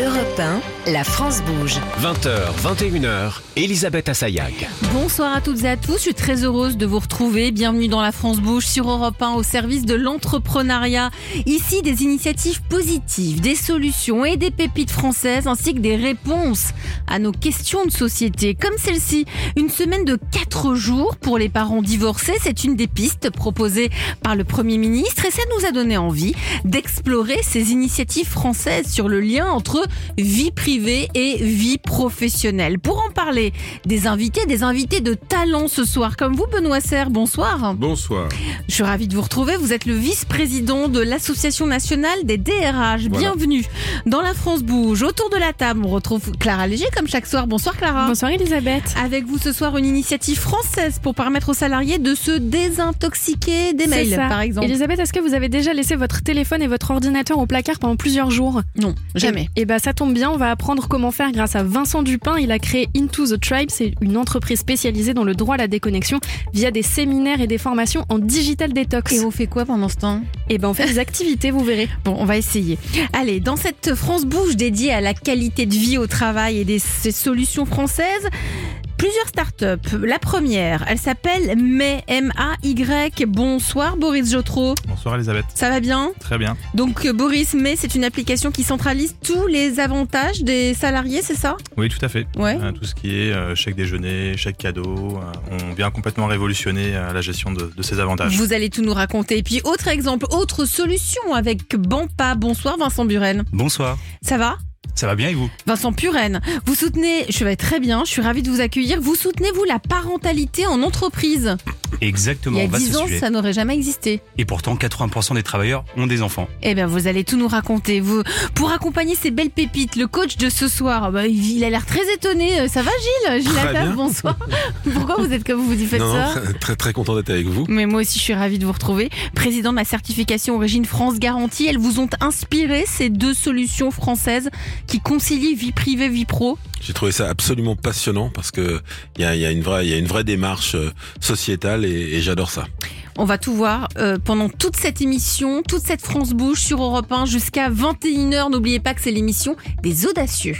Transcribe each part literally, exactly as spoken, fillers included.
Europe un, la France bouge. vingt heures, vingt et une heures, Elisabeth Assayag. Bonsoir à toutes et à tous, je suis très heureuse de vous retrouver. Bienvenue dans la France bouge sur Europe un au service de l'entrepreneuriat. Ici, des initiatives positives, des solutions et des pépites françaises ainsi que des réponses à nos questions de société. Comme celle-ci, une semaine de quatre jours pour les parents divorcés. C'est une des pistes proposées par le Premier ministre et ça nous a donné envie d'explorer ces initiatives françaises sur le lien entre vie privée et vie professionnelle. Pour en parler, des invités, des invités de talent ce soir, comme vous Benoît Serre, bonsoir. Bonsoir. Je suis ravie de vous retrouver, vous êtes le vice-président de l'Association nationale des D R H. Voilà. Bienvenue dans la France bouge. Autour de la table, on retrouve Clara Léger comme chaque soir. Bonsoir Clara. Bonsoir Elisabeth. Avec vous ce soir, une initiative française pour permettre aux salariés de se désintoxiquer des mails, par exemple. Elisabeth, est-ce que vous avez déjà laissé votre téléphone et votre ordinateur au placard pendant plusieurs jours ? Non, jamais. Et, et bah ça tombe bien, on va apprendre comment faire grâce à Vincent Dupin. Il a créé Into the Tribe, c'est une entreprise spécialisée dans le droit à la déconnexion via des séminaires et des formations en digital détox. Et on fait quoi pendant ce temps ? Et ben on fait des activités, vous verrez. Bon, on va essayer. Allez, dans cette France bouge dédiée à la qualité de vie au travail et des ces solutions françaises, plusieurs startups. La première, elle s'appelle May, M A Y. Bonsoir Boris Jotreau. Bonsoir Elisabeth. Ça va bien ? Très bien. Donc Boris, May, c'est une application qui centralise tous les avantages des salariés, c'est ça ? Oui, tout à fait. Ouais. Euh, tout ce qui est euh, chèque déjeuner, chèque cadeau, euh, on vient complètement révolutionner euh, la gestion de, de ces avantages. Vous allez tout nous raconter. Et puis autre exemple, autre solution avec Banpa. Bonsoir Vincent Buren. Bonsoir. Ça va ? Ça va bien et vous ? Vincent Puren, vous soutenez, je vais très bien, je suis ravie de vous accueillir, vous soutenez vous la parentalité en entreprise ? Exactement, Il y a vaste dix ans, sujet. ça n'aurait jamais existé. Et pourtant, quatre-vingts pour cent des travailleurs ont des enfants. Eh bien, vous allez tout nous raconter. Vous, pour accompagner ces belles pépites, le coach de ce soir, bah, il a l'air très étonné. Ça va Gilles ? Gilles Très Lafave, bien. bonsoir. Pourquoi vous êtes comme vous, vous faites non, ça ? non, très très content d'être avec vous. Mais moi aussi, je suis ravie de vous retrouver. Président de la certification Origine France Garantie, elles vous ont inspiré ces deux solutions françaises qui concilient vie privée, vie pro ? J'ai trouvé ça absolument passionnant parce que il y a, y a une vraie, il y a une vraie démarche sociétale et, et j'adore ça. On va tout voir euh, pendant toute cette émission, toute cette France bouge sur Europe un jusqu'à vingt et une heures. N'oubliez pas que c'est l'émission des audacieux.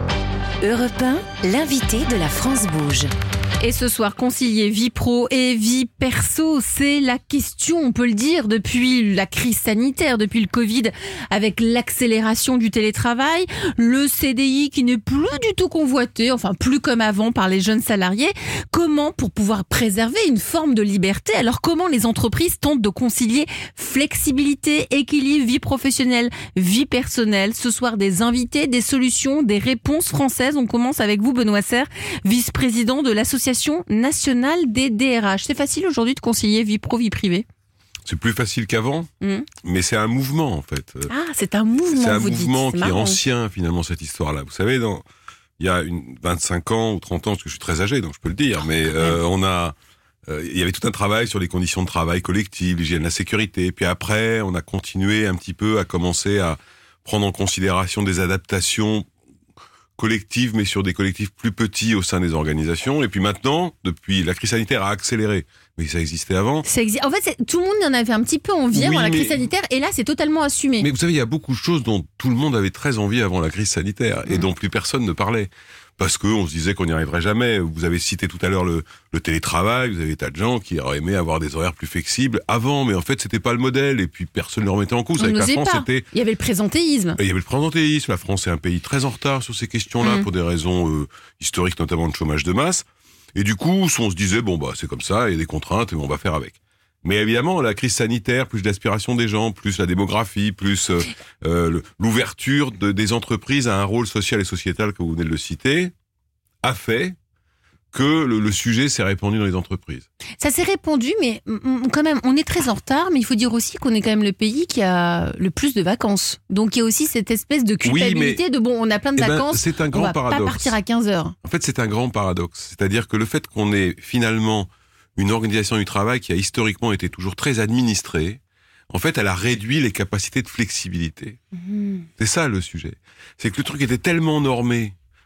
Europe un, l'invité de la France bouge. Et ce soir, concilier vie pro et vie perso, c'est la question, on peut le dire, depuis la crise sanitaire, depuis le Covid, avec l'accélération du télétravail, le C D I qui n'est plus du tout convoité, enfin plus comme avant par les jeunes salariés. Comment, pour pouvoir préserver une forme de liberté, alors comment les entreprises tentent de concilier flexibilité, équilibre, vie professionnelle, vie personnelle ? Ce soir, des invités, des solutions, des réponses françaises. On commence avec vous, Benoît Serre, vice-président de l'Association nationale des D R H. C'est facile aujourd'hui de concilier vie pro, vie privée ? C'est plus facile qu'avant, mmh. mais c'est un mouvement en fait. Ah, c'est un mouvement, C'est un vous mouvement dites. qui est ancien finalement, cette histoire-là. Vous savez, dans, il y a une, vingt-cinq ans ou trente ans, parce que je suis très âgé, donc je peux le dire, mais euh, on a, euh, il y avait tout un travail sur les conditions de travail collectives, l'hygiène, la sécurité. Puis après, on a continué un petit peu à commencer à prendre en considération des adaptations collectives, mais sur des collectifs plus petits au sein des organisations. Et puis maintenant, depuis la crise sanitaire a accéléré. Mais ça existait avant. Ça exi- en fait, c'est, tout le monde en avait un petit peu envie avant Oui, la mais- crise sanitaire, et là, c'est totalement assumé. Mais vous savez, il y a beaucoup de choses dont tout le monde avait très envie avant la crise sanitaire et Mmh. dont plus personne ne parlait. Parce qu'on se disait qu'on n'y arriverait jamais. Vous avez cité tout à l'heure le, le télétravail, vous avez des tas de gens qui auraient aimé avoir des horaires plus flexibles avant, mais en fait, c'était pas le modèle, et puis personne ne le remettait en cause. On Avec la n'osait France, pas. c'était... Il y avait le présentéisme. Il y avait le présentéisme. La France est un pays très en retard sur ces questions-là, Mmh. pour des raisons euh, historiques, notamment de chômage de masse. Et du coup, on se disait, bon, bah, c'est comme ça, il y a des contraintes, et on va faire avec. Mais évidemment, la crise sanitaire, plus l'aspiration des gens, plus la démographie, plus euh, euh, le- l'ouverture de, des entreprises à un rôle social et sociétal, que vous venez de le citer, a fait que le, le sujet s'est répandu dans les entreprises. Ça s'est répandu, mais mm, quand même, on est très en retard, mais il faut dire aussi qu'on est quand même le pays qui a le plus de vacances. Donc il y a aussi cette espèce de culpabilité mais- de bon, on a plein de Eh ben, vacances, c'est un on grand va paradoxe. pas partir à quinze heures. En fait, c'est un grand paradoxe. C'est-à-dire que le fait qu'on ait finalement une organisation du travail qui a historiquement été toujours très administrée, en fait, elle a réduit les capacités de flexibilité. Mmh. C'est ça le sujet. C'est que le truc était tellement normé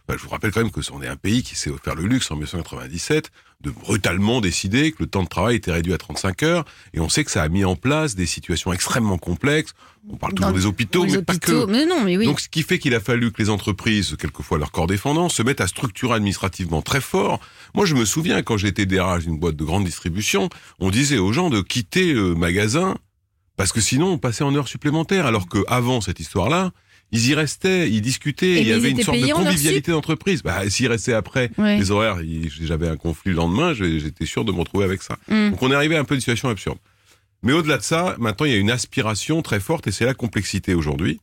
Enfin, je vous rappelle quand même que on est un pays qui s'est offert le luxe en dix-neuf cent quatre-vingt-dix-sept de brutalement décider que le temps de travail était réduit à trente-cinq heures, et on sait que ça a mis en place des situations extrêmement complexes. On parle toujours Dans des hôpitaux, les mais pas hôpitaux, que. mais non, mais oui. Donc, ce qui fait qu'il a fallu que les entreprises, quelquefois leurs corps défendants, se mettent à structurer administrativement très fort. Moi, je me souviens, quand j'étais D R H d'une boîte de grande distribution, on disait aux gens de quitter le magasin parce que sinon, on passait en heures supplémentaires. Alors que avant cette histoire-là, ils y restaient, ils discutaient, Et il y ils avait une étaient sorte de payés en heures convivialité d'entreprise. Bah, s'ils restaient après Ouais. les horaires, ils- j'avais un conflit le lendemain, je- j'étais sûr de me retrouver avec ça. Mm. Donc, on est arrivé à un peu à une situation absurde. Mais au-delà de ça, maintenant, il y a une aspiration très forte, et c'est la complexité aujourd'hui,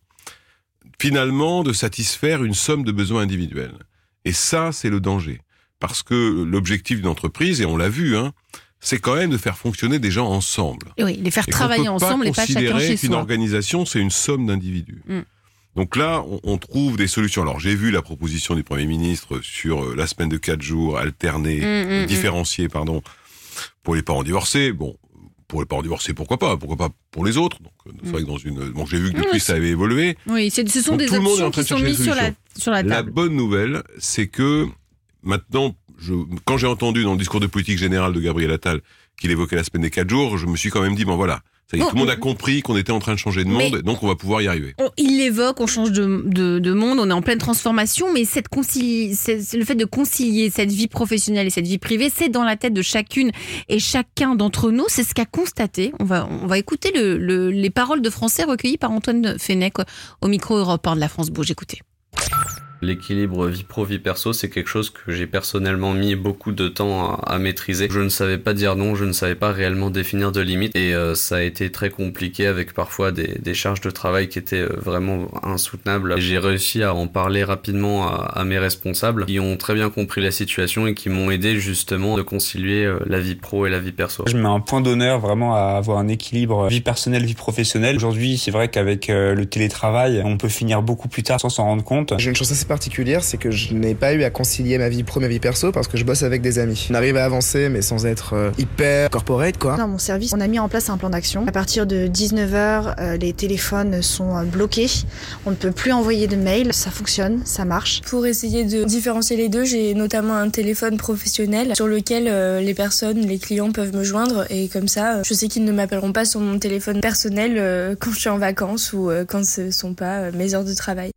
finalement, de satisfaire une somme de besoins individuels. Et ça, c'est le danger. Parce que l'objectif d'une entreprise, et on l'a vu, hein, c'est quand même de faire fonctionner des gens ensemble. Oui, les faire Et travailler qu'on peut ensemble et pas chacun considérer chez qu'une soi. organisation, c'est une somme d'individus. Mm. Donc là, on, on trouve des solutions. Alors, j'ai vu la proposition du Premier ministre sur euh, la semaine de quatre jours alternée, Mm, mm, euh, mm. différenciée, pardon, pour les parents divorcés. Bon, pour les parents divorcés, pourquoi pas? Pourquoi pas pour les autres? Donc, euh, c'est vrai que dans une... Bon, j'ai vu que Mm, depuis, c'est- ça avait évolué. Oui, c'est- ce sont Donc, des tout le monde est en options train qui de sont chercher des mises sur la, solutions. sur la La table. bonne nouvelle, c'est que maintenant, je, quand j'ai entendu dans le discours de politique générale de Gabriel Attal qu'il évoquait la semaine des quatre jours, je me suis quand même dit, bon voilà, ça y est, Bon, tout le monde on- a compris qu'on était en train de changer de Mais- monde, donc on va pouvoir y arriver. On- il l'évoque, on change de, de, de monde, on est en pleine transformation, mais cette concili- c'est, c'est le fait de concilier cette vie professionnelle et cette vie privée, c'est dans la tête de chacune et chacun d'entre nous. C'est ce qu'a constaté. On va, on va écouter le, le, les paroles de Français recueillies par Antoine Fenech au micro Europe un de la France Bouge. Écoutez. L'équilibre vie pro vie perso, c'est quelque chose que j'ai personnellement mis beaucoup de temps à, à maîtriser. Je ne savais pas dire non, je ne savais pas réellement définir de limites, et euh, ça a été très compliqué avec parfois des, des charges de travail qui étaient euh, vraiment insoutenables. Et j'ai réussi à en parler rapidement à, à mes responsables qui ont très bien compris la situation et qui m'ont aidé justement de concilier euh, la vie pro et la vie perso. Je mets un point d'honneur vraiment à avoir un équilibre vie personnelle, vie professionnelle. Aujourd'hui, c'est vrai qu'avec euh, le télétravail, on peut finir beaucoup plus tard sans s'en rendre compte. J'ai une chance assez particulière, c'est que je n'ai pas eu à concilier ma vie pro et ma vie perso parce que je bosse avec des amis. On arrive à avancer mais sans être euh, hyper corporate quoi. Dans mon service, on a mis en place un plan d'action. À partir de dix-neuf heures, euh, les téléphones sont euh, bloqués. On ne peut plus envoyer de mails. Ça fonctionne, ça marche. Pour essayer de différencier les deux, j'ai notamment un téléphone professionnel sur lequel euh, les personnes, les clients peuvent me joindre, et comme ça, euh, je sais qu'ils ne m'appelleront pas sur mon téléphone personnel euh, quand je suis en vacances ou euh, quand ce ne sont pas euh, mes heures de travail.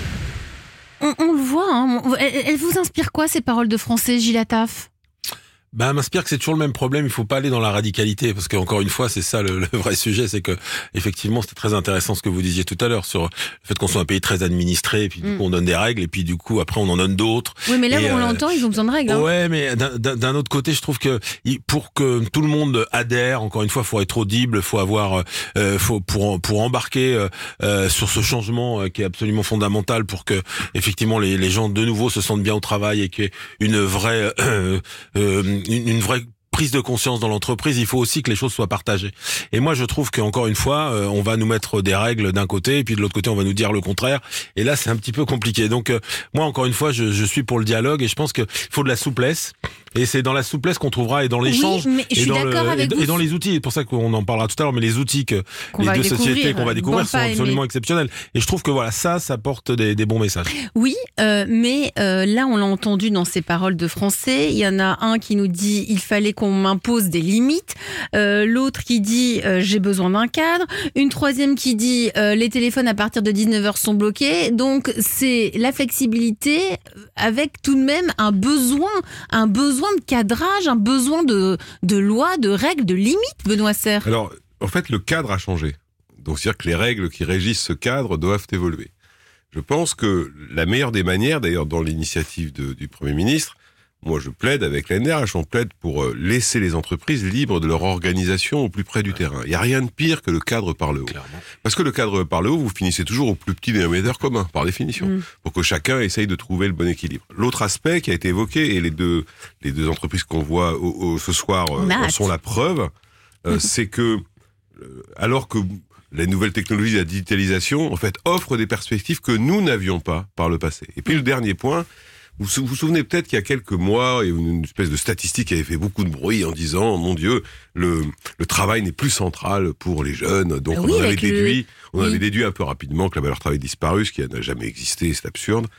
On, on le voit, hein. Elle, elle vous inspire quoi ces paroles de Français, Gilles Attaf? Ben, m'inspire que c'est toujours le même problème. Il faut pas aller dans la radicalité, parce qu'encore une fois, c'est ça le, le vrai sujet, c'est que effectivement, c'était très intéressant ce que vous disiez tout à l'heure sur le fait qu'on soit un pays très administré, et puis du Mm. coup, on donne des règles, et puis du coup, après, on en donne d'autres. Oui, mais là, Et, on euh, l'entend, ils ont besoin de règles. Hein. Ouais, mais d'un- d'un d'un autre côté, je trouve que il- pour que tout le monde adhère, encore une fois, faut être audible, faut avoir, euh, faut pour pour embarquer euh, euh, sur ce changement euh, qui est absolument fondamental pour que effectivement les les gens de nouveau se sentent bien au travail et qu'il y ait une vraie euh, euh, une, une vraie prise de conscience dans l'entreprise. Il faut aussi que les choses soient partagées. Et moi, je trouve qu'encore une fois, euh, on va nous mettre des règles d'un côté, et puis de l'autre côté, on va nous dire le contraire. Et là, c'est un petit peu compliqué. Donc, euh, moi, encore une fois, je, je suis pour le dialogue, et je pense qu'il faut de la souplesse. Et c'est dans la souplesse qu'on trouvera, et dans l'échange, Oui, mais je et, suis dans le- d'accord et, avec et vous. dans les outils. C'est pour ça qu'on en parlera tout à l'heure, mais les outils que Qu'on les va deux découvrir, sociétés qu'on va découvrir bon, sont pas absolument aimé. exceptionnels. Et je trouve que voilà, ça, ça porte des, des bons messages. Oui, euh, mais euh, là, on l'a entendu dans ces paroles de Français. Il y en a un qui nous dit il fallait qu'on m'impose des limites. Euh, L'autre qui dit euh, j'ai besoin d'un cadre. Une troisième qui dit euh, les téléphones à partir de dix-neuf heures sont bloqués. Donc c'est la flexibilité avec tout de même un besoin, un besoin de cadrage, un besoin de de loi, de règles, de limites. Benoît Serre. Alors, en fait, le cadre a changé. Donc, c'est-à-dire que les règles qui régissent ce cadre doivent évoluer. Je pense que la meilleure des manières, d'ailleurs, dans l'initiative de, du Premier ministre, moi, je plaide avec l'A N R H, on plaide pour euh, laisser les entreprises libres de leur organisation au plus près du terrain. Il n'y a rien de pire que le cadre par le haut. Clairement. Parce que le cadre par le haut, vous finissez toujours au plus petit dénominateur commun, par définition, Mm. pour que chacun essaye de trouver le bon équilibre. L'autre aspect qui a été évoqué, et les deux, les deux entreprises qu'on voit au, au, ce soir euh, On a en hâte. sont la preuve, euh, c'est que, euh, alors que les nouvelles technologies de la digitalisation, en fait, offrent des perspectives que nous n'avions pas par le passé. Et puis le dernier point, vous vous vous souvenez peut-être qu'il y a quelques mois, il y a eu une espèce de statistique qui avait fait beaucoup de bruit en disant, mon Dieu, le, le travail n'est plus central pour les jeunes. Donc Ah on oui, en avait avec le- déduit, on oui. avait déduit un peu rapidement que la valeur travail disparue, ce qui n'a jamais existé, c'est absurde.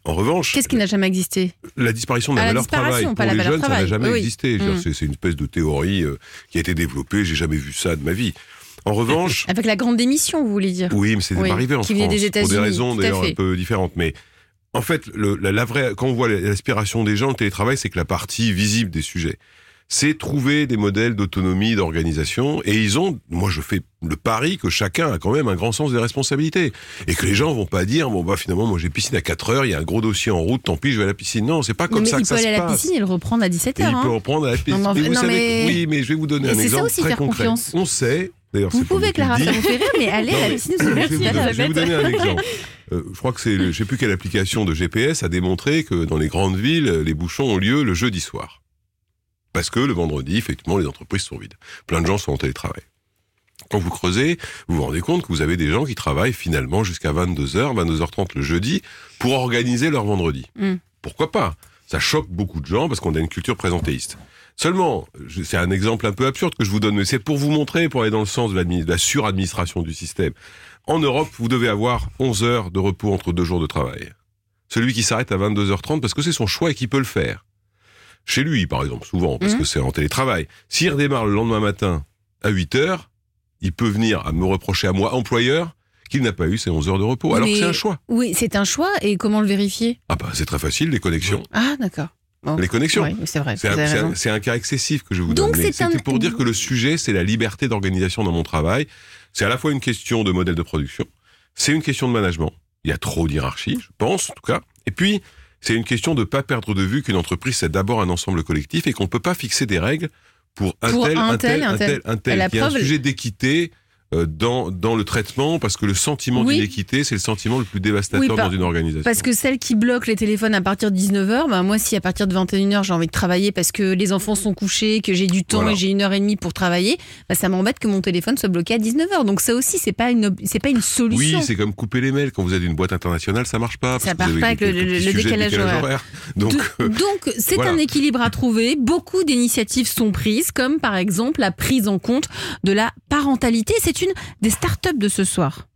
En revanche, qu'est-ce qui n'a jamais existé ? La disparition de la ah, valeur la travail pour pas la les jeunes, travail. ça n'a jamais oui, existé. oui. C'est, c'est une espèce de théorie euh, qui a été développée. J'ai jamais vu ça de ma vie. En revanche, avec la grande démission, vous voulez dire ? Oui, mais c'est oui, pas arrivé en qui France des pour des raisons d'ailleurs fait. un peu différentes. Mais en fait, le, la, la vraie, quand on voit l'aspiration des gens, le télétravail, c'est que la partie visible des sujets. C'est trouver des modèles d'autonomie, d'organisation, et ils ont, moi je fais le pari que chacun a quand même un grand sens des responsabilités, et que les gens vont pas dire, bon bah finalement moi j'ai piscine à quatre heures, il y a un gros dossier en route, tant pis je vais à la piscine. Non, c'est pas comme mais ça que ça se passe. Il peut aller à la piscine et le reprendre à dix-sept heures. Et hein. il peut reprendre à la piscine. Non, mais vous non, savez, mais... oui, mais je vais vous donner et un c'est exemple ça aussi, très faire concret. Confiance. On sait, d'ailleurs, vous c'est pouvez, Clara, ça vous fait rire, mais allez non, à la mais piscine, je, vais vous c'est donner, je vais vous donner un exemple. Euh, je crois que c'est, le, je sais plus quelle application de G P S a démontré que dans les grandes villes, les bouchons ont lieu le jeudi soir. Parce que le vendredi, effectivement, les entreprises sont vides. Plein de gens sont en télétravail. Quand vous creusez, vous vous rendez compte que vous avez des gens qui travaillent finalement jusqu'à vingt-deux heures, vingt-deux heures trente le jeudi, pour organiser leur vendredi. Mm. Pourquoi pas ? Ça choque beaucoup de gens parce qu'on a une culture présentéiste. Seulement, c'est un exemple un peu absurde que je vous donne, mais c'est pour vous montrer, pour aller dans le sens de, de la suradministration du système. En Europe, vous devez avoir onze heures de repos entre deux jours de travail. Celui qui s'arrête à vingt-deux heures trente parce que c'est son choix et qu'il peut le faire. Chez lui, par exemple, souvent, parce mmh. que c'est en télétravail. S'il redémarre le lendemain matin à huit heures, il peut venir à me reprocher à moi, employeur, qu'il n'a pas eu ses onze heures de repos. Alors mais, que c'est un choix. Oui, c'est un choix. Et comment le vérifier ? Ah bah, c'est très facile, les connexions. Ah, d'accord. Bon. Les connexions. Oui, c'est vrai. C'est un, c'est, un, c'est un cas excessif que je vous Donc donne. Mais c'est c'était un... pour dire que le sujet, c'est la liberté d'organisation dans mon travail. C'est à la fois une question de modèle de production, c'est une question de management. Il y a trop d'hierarchie, je pense, en tout cas. Et puis, c'est une question de ne pas perdre de vue qu'une entreprise, c'est d'abord un ensemble collectif et qu'on ne peut pas fixer des règles pour un pour tel, un tel, un tel, un tel. La Il y a preuve... un sujet d'équité euh, dans, dans le traitement, parce que le sentiment oui. d'inéquité, c'est le sentiment le plus dévastateur oui, par... dans une organisation. Parce que celle qui bloque les téléphones à partir de dix-neuf heures, bah moi, si à partir de vingt et une heures, j'ai envie de travailler parce que les enfants sont couchés, que j'ai du temps voilà. et j'ai une heure et demie pour travailler, bah ça m'embête que mon téléphone soit bloqué à dix-neuf heures. Donc ça aussi, c'est pas une, c'est pas une solution. Oui, c'est comme couper les mails. Quand vous êtes une boîte internationale, ça marche pas. Ça marche pas avec le, le, le décalage, décalage horaire. horaire. Donc, de, donc c'est voilà. un équilibre à trouver. Beaucoup d'initiatives sont prises, comme par exemple la prise en compte de la parentalité. C'est une des startups de ce soir.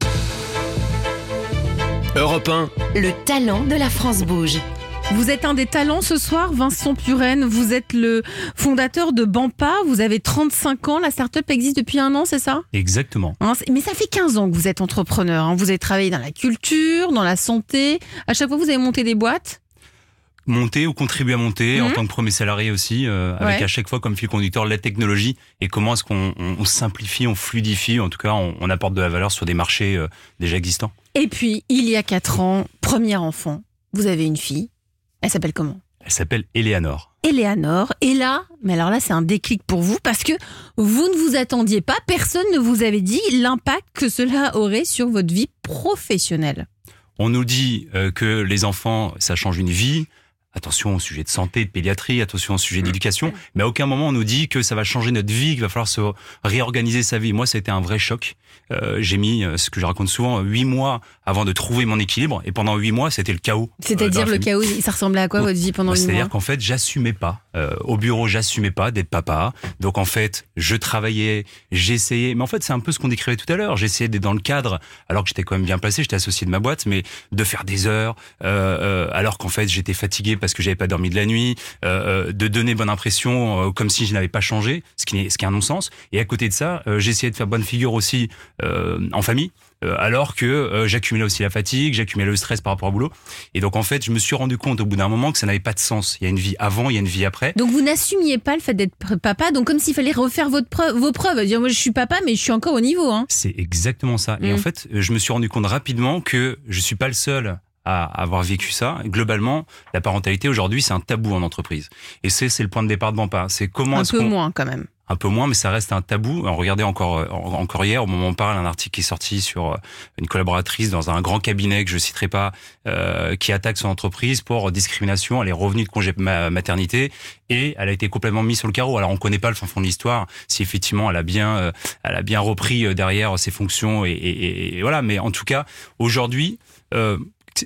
Europe un. Le talent de la France bouge. Vous êtes un des talents ce soir, Vincent Puren. Vous êtes le fondateur de Bampa. Vous avez trente-cinq ans. La start-up existe depuis un an, c'est ça ? Exactement. Hein, mais ça fait quinze ans que vous êtes entrepreneur. Hein. Vous avez travaillé dans la culture, dans la santé. À chaque fois, vous avez monté des boîtes ? Monter ou contribuer à monter mmh. en tant que premier salarié aussi, euh, avec ouais. à chaque fois comme fil conducteur la technologie et comment est-ce qu'on on, on simplifie, on fluidifie, en tout cas on, on apporte de la valeur sur des marchés euh, déjà existants. Et puis, il y a quatre ans, premier enfant, vous avez une fille. Elle s'appelle comment ? Elle s'appelle Eleanor. Eleanor. Et là, mais alors là, c'est un déclic pour vous parce que vous ne vous attendiez pas, personne ne vous avait dit l'impact que cela aurait sur votre vie professionnelle. On nous dit euh, que les enfants, ça change une vie. Attention au sujet de santé, de pédiatrie, attention au sujet d'éducation, mais à aucun moment on nous dit que ça va changer notre vie, qu'il va falloir se réorganiser sa vie. Moi, ça a été un vrai choc. Euh, j'ai mis, ce que je raconte souvent, huit mois avant de trouver mon équilibre, et pendant huit mois, c'était le chaos. C'est-à-dire euh, le chaos, ça ressemblait à quoi votre vie pendant huit mois ? C'est-à-dire qu'en fait, j'assumais pas. Euh, au bureau, j'assumais pas d'être papa. Donc en fait, je travaillais, j'essayais, mais en fait, c'est un peu ce qu'on décrivait tout à l'heure. J'essayais d'être dans le cadre, alors que j'étais quand même bien placé, j'étais associé de ma boîte, mais de faire des heures, euh, euh, alors qu'en fait, j'étais fatigué parce que j'avais pas dormi de la nuit, euh, de donner bonne impression euh, comme si je n'avais pas changé, ce qui est, ce qui est un non-sens. Et à côté de ça, euh, j'essayais de faire bonne figure aussi euh, en famille, euh, alors que euh, j'accumulais aussi la fatigue, j'accumulais le stress par rapport au boulot. Et donc en fait, je me suis rendu compte au bout d'un moment que ça n'avait pas de sens. Il y a une vie avant, il y a une vie après. Donc vous n'assumiez pas le fait d'être papa, donc comme s'il fallait refaire votre preuve, vos preuves, dire moi je suis papa mais je suis encore au niveau. Hein. C'est exactement ça. Mmh. Et en fait, je me suis rendu compte rapidement que je suis pas le seul à avoir vécu ça. Globalement, la parentalité aujourd'hui, c'est un tabou en entreprise. Et c'est, c'est le point de départ de Bampa. C'est comment un est-ce peu qu'on... moins quand même. Un peu moins, mais ça reste un tabou. On regardait encore, encore hier, au moment où on parle, un article qui est sorti sur une collaboratrice dans un grand cabinet que je citerai pas, euh, qui attaque son entreprise pour discrimination. Elle est revenue de congé maternité et elle a été complètement mise sur le carreau. Alors on connaît pas le fin fond de l'histoire, si effectivement elle a bien, euh, elle a bien repris derrière ses fonctions et, et, et, et voilà. Mais en tout cas, aujourd'hui, euh,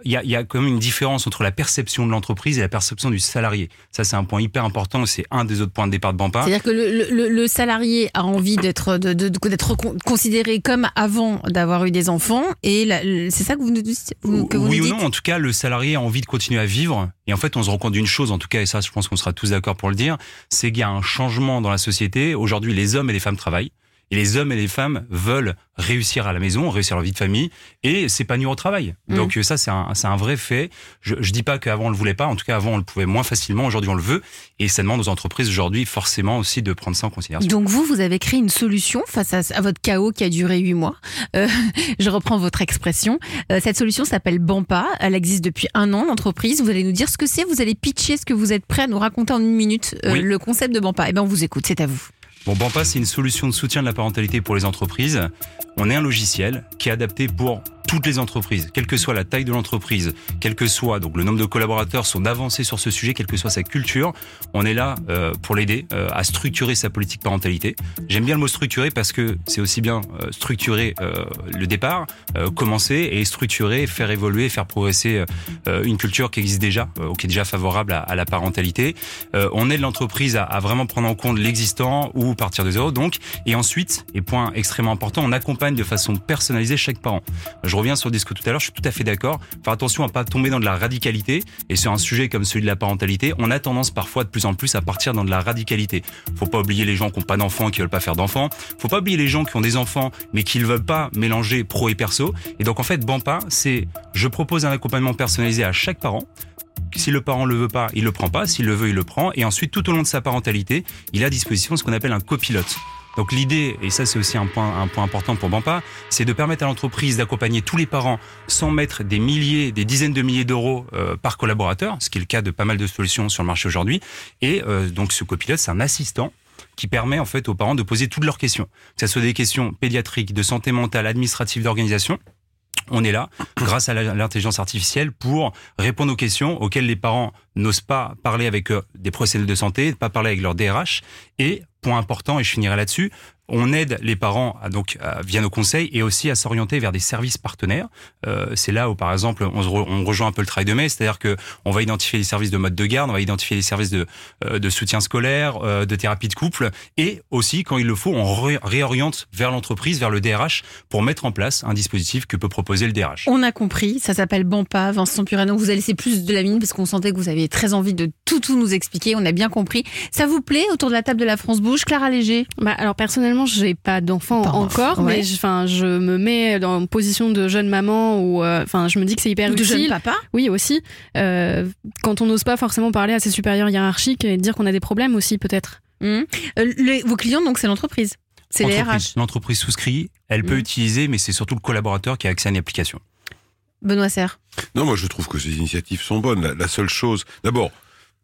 il y a, y a quand même une différence entre la perception de l'entreprise et la perception du salarié. Ça, c'est un point hyper important. C'est un des autres points de départ de Bampa. C'est-à-dire que le, le, le salarié a envie d'être, de, de, d'être considéré comme avant d'avoir eu des enfants. Et la, c'est ça que vous nous dites que vous Oui nous ou dites non, en tout cas, le salarié a envie de continuer à vivre. Et en fait, on se rend compte d'une chose, en tout cas, et ça, je pense qu'on sera tous d'accord pour le dire, c'est qu'il y a un changement dans la société. Aujourd'hui, les hommes et les femmes travaillent. Et les hommes et les femmes veulent réussir à la maison, réussir leur vie de famille et s'épanouir au travail. Mmh. Donc ça, c'est un, c'est un vrai fait. Je, je dis pas qu'avant on le voulait pas. En tout cas, avant on le pouvait moins facilement. Aujourd'hui, on le veut. Et ça demande aux entreprises aujourd'hui forcément aussi de prendre ça en considération. Donc vous, vous avez créé une solution face à, à votre chaos qui a duré huit mois. Euh, je reprends votre expression. Euh, cette solution s'appelle Bampa. Elle existe depuis un an, l'entreprise. Vous allez nous dire ce que c'est. Vous allez pitcher ce que vous êtes prêt à nous raconter en une minute. Euh, oui. Le concept de Bampa. Eh bien, on vous écoute. C'est à vous. Bon, Bampa, c'est une solution de soutien de la parentalité pour les entreprises. On est un logiciel qui est adapté pour toutes les entreprises, quelle que soit la taille de l'entreprise, quel que soit donc le nombre de collaborateurs, son avancée sur ce sujet, quelle que soit sa culture. On est là euh, pour l'aider euh, à structurer sa politique parentalité. J'aime bien le mot structurer parce que c'est aussi bien euh, structurer euh, le départ, euh, commencer et structurer, faire évoluer, faire progresser euh, une culture qui existe déjà, euh, qui est déjà favorable à, à la parentalité. Euh, on aide l'entreprise à, à vraiment prendre en compte l'existant ou partir de zéro. Donc, et ensuite, et point extrêmement important, on accompagne de façon personnalisée chaque parent. Je reviens sur le discours tout à l'heure, je suis tout à fait d'accord. Faire attention à pas tomber dans de la radicalité. Et sur un sujet comme celui de la parentalité, on a tendance parfois de plus en plus à partir dans de la radicalité. Faut pas oublier les gens qui n'ont pas d'enfants, qui veulent pas faire d'enfants. Faut pas oublier les gens qui ont des enfants, mais qui ne veulent pas mélanger pro et perso. Et donc en fait, Bampa, c'est je propose un accompagnement personnalisé à chaque parent. Si le parent le veut pas, il le prend pas. S'il le veut, il le prend. Et ensuite, tout au long de sa parentalité, il a à disposition ce qu'on appelle un copilote. Donc l'idée, et ça c'est aussi un point, un point important pour Bampa, c'est de permettre à l'entreprise d'accompagner tous les parents sans mettre des milliers, des dizaines de milliers d'euros euh, par collaborateur, ce qui est le cas de pas mal de solutions sur le marché aujourd'hui. Et euh, donc ce copilote, c'est un assistant qui permet en fait aux parents de poser toutes leurs questions, que ce soit des questions pédiatriques, de santé mentale, administratives, d'organisation. On est là, grâce à l'intelligence artificielle, pour répondre aux questions auxquelles les parents n'osent pas parler avec des professionnels de santé, pas parler avec leur D R H. Et, point important, et je finirai là-dessus, on aide les parents à, donc à, via nos conseils et aussi à s'orienter vers des services partenaires. Euh, c'est là où, par exemple, on, re, on rejoint un peu le travail de mai, c'est-à-dire que on va identifier les services de mode de garde, on va identifier les services de, euh, de soutien scolaire, euh, de thérapie de couple, et aussi, quand il le faut, on ré, réoriente vers l'entreprise, vers le D R H, pour mettre en place un dispositif que peut proposer le D R H. On a compris, ça s'appelle Bampa. Vincent Purano, vous a laissé plus de la mine parce qu'on sentait que vous aviez très envie de tout tout nous expliquer. On a bien compris. Ça vous plaît autour de la table de la France Bouge, Clara Léger? Bah alors personnellement, j'ai pas d'enfant pas encore, ouais. mais enfin je, je me mets dans une position de jeune maman ou enfin euh, je me dis que c'est hyper ou utile. De jeune papa. Oui aussi. Euh, quand on n'ose pas forcément parler à ses supérieurs hiérarchiques et dire qu'on a des problèmes aussi peut-être. Mmh. Euh, les, vos clients donc c'est l'entreprise, c'est les R H. L'entreprise souscrit, elle mmh. peut utiliser, mais c'est surtout le collaborateur qui a accès à une application. Benoît Serre. Non, moi je trouve que ces initiatives sont bonnes. La, la seule chose, d'abord.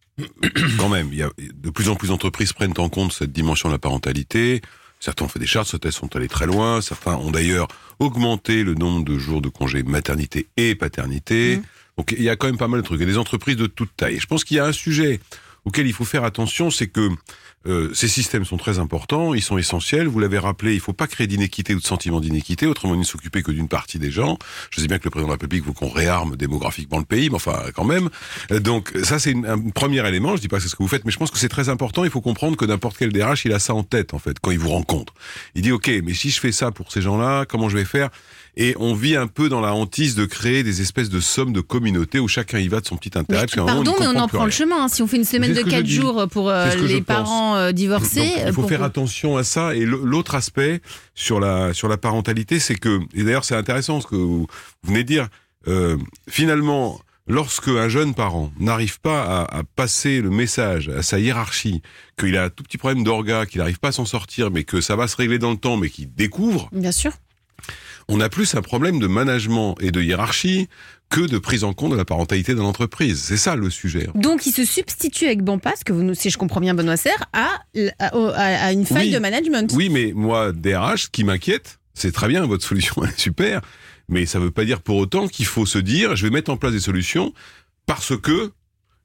Quand même, il y a de plus en plus d'entreprises prennent en compte cette dimension de la parentalité. Certains ont fait des chartes, certains sont allés très loin. Certains ont d'ailleurs augmenté le nombre de jours de congé maternité et paternité. Mmh. Donc il y a quand même pas mal de trucs. Il y a des entreprises de toute taille. Et je pense qu'il y a un sujet auquel il faut faire attention, c'est que euh, ces systèmes sont très importants, ils sont essentiels. Vous l'avez rappelé, il ne faut pas créer d'inéquité ou de sentiment d'inéquité, autrement il ne s'occuper que d'une partie des gens. Je sais bien que le président de la République veut qu'on réarme démographiquement le pays, mais enfin quand même. Donc ça c'est une, un premier élément. Je dis pas que c'est ce que vous faites, mais je pense que c'est très important. Il faut comprendre que n'importe quel D R H, il a ça en tête en fait quand il vous rencontre. Il dit ok, mais si je fais ça pour ces gens-là, comment je vais faire? Et on vit un peu dans la hantise de créer des espèces de sommes de communautés où chacun y va de son petit intérêt. Mais, pardon, on mais on en prend rien. le chemin. Hein. Si on fait une semaine de quatre jours pour euh, les parents euh, divorcés... Donc, il faut pour... faire attention à ça. Et l'autre aspect sur la, sur la parentalité, c'est que... Et d'ailleurs, c'est intéressant ce que vous venez de dire. Euh, finalement... Lorsque un jeune parent n'arrive pas à, à passer le message à sa hiérarchie, qu'il a un tout petit problème d'orga, qu'il n'arrive pas à s'en sortir, mais que ça va se régler dans le temps, mais qu'il découvre... Bien sûr. On a plus un problème de management et de hiérarchie que de prise en compte de la parentalité dans l'entreprise. C'est ça le sujet. Donc il se substitue avec Bampa, ce que vous, si je comprends bien Benoît Serre, à, à, à une faille oui. de management. Oui, mais moi, D R H, ce qui m'inquiète, c'est très bien, votre solution est super, mais ça ne veut pas dire pour autant qu'il faut se dire, je vais mettre en place des solutions parce que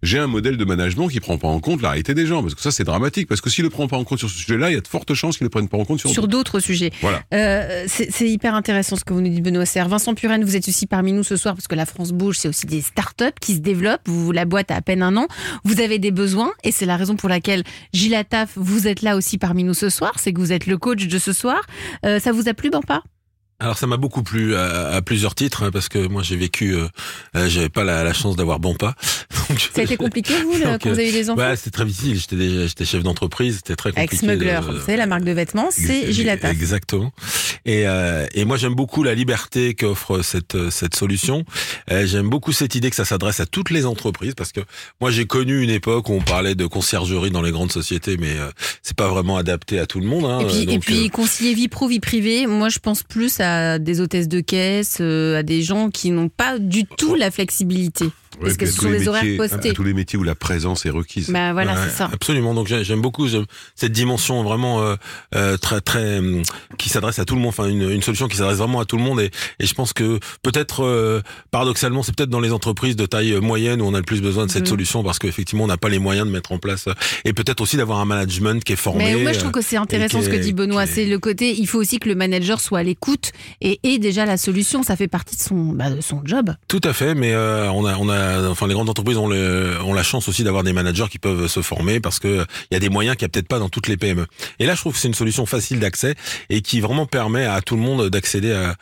j'ai un modèle de management qui prend pas en compte la réalité des gens, parce que ça c'est dramatique, parce que s'il le prend pas en compte sur ce sujet-là, il y a de fortes chances qu'il le prenne pas en compte sur, sur d'autres sujets. Voilà. Euh, c'est, c'est hyper intéressant ce que vous nous dites, Benoît Serre. Vincent Puren, vous êtes aussi parmi nous ce soir, parce que la France bouge, c'est aussi des startups qui se développent. Vous, la boîte a à peine un an. Vous avez des besoins, et c'est la raison pour laquelle Gilles Attaf, vous êtes là aussi parmi nous ce soir. C'est que vous êtes le coach de ce soir. Euh, ça vous a plu, Bampa ? Alors ça m'a beaucoup plu à, à plusieurs titres, hein, parce que moi j'ai vécu, euh, euh, j'avais pas la, la chance d'avoir Bampa. Donc, ça a été compliqué vous là, quand vous avez eu des enfants? Bah, c'était très difficile. J'étais déjà, j'étais chef d'entreprise, c'était très compliqué. Avec Smuggler, de... vous savez la marque de vêtements, c'est Gilles Attaf. Exactement. Et euh, et moi j'aime beaucoup la liberté qu'offre cette cette solution. Euh, j'aime beaucoup cette idée que ça s'adresse à toutes les entreprises, parce que moi j'ai connu une époque où on parlait de conciergerie dans les grandes sociétés, mais euh, c'est pas vraiment adapté à tout le monde. Hein, et puis, donc, et puis euh... concilier vie pro vie privée. Moi je pense plus à des hôtesses de caisse, euh, à des gens qui n'ont pas du tout la flexibilité. Ouais, parce que ce sont des horaires postés. À tous les métiers où la présence est requise. Bah voilà, ouais, c'est ça. Absolument. Donc j'aime beaucoup j'aime cette dimension vraiment euh, euh, très très euh, qui s'adresse à tout le monde. Enfin une, une solution qui s'adresse vraiment à tout le monde. Et, et je pense que peut-être euh, paradoxalement, c'est peut-être dans les entreprises de taille moyenne où on a le plus besoin de cette mmh. solution, parce qu'effectivement on n'a pas les moyens de mettre en place. Et peut-être aussi d'avoir un management qui est formé. Mais moi je trouve que c'est intéressant est, ce que dit Benoît. C'est le côté, il faut aussi que le manager soit à l'écoute et ait déjà la solution. Ça fait partie de son bah, de son job. Tout à fait. Mais euh, on a on a enfin les grandes entreprises ont, le, ont la chance aussi d'avoir des managers qui peuvent se former, parce que il y a des moyens qu'il n'y a peut-être pas dans toutes les P M E. Et là, je trouve que c'est une solution facile d'accès et qui vraiment permet à tout le monde d'accéder à,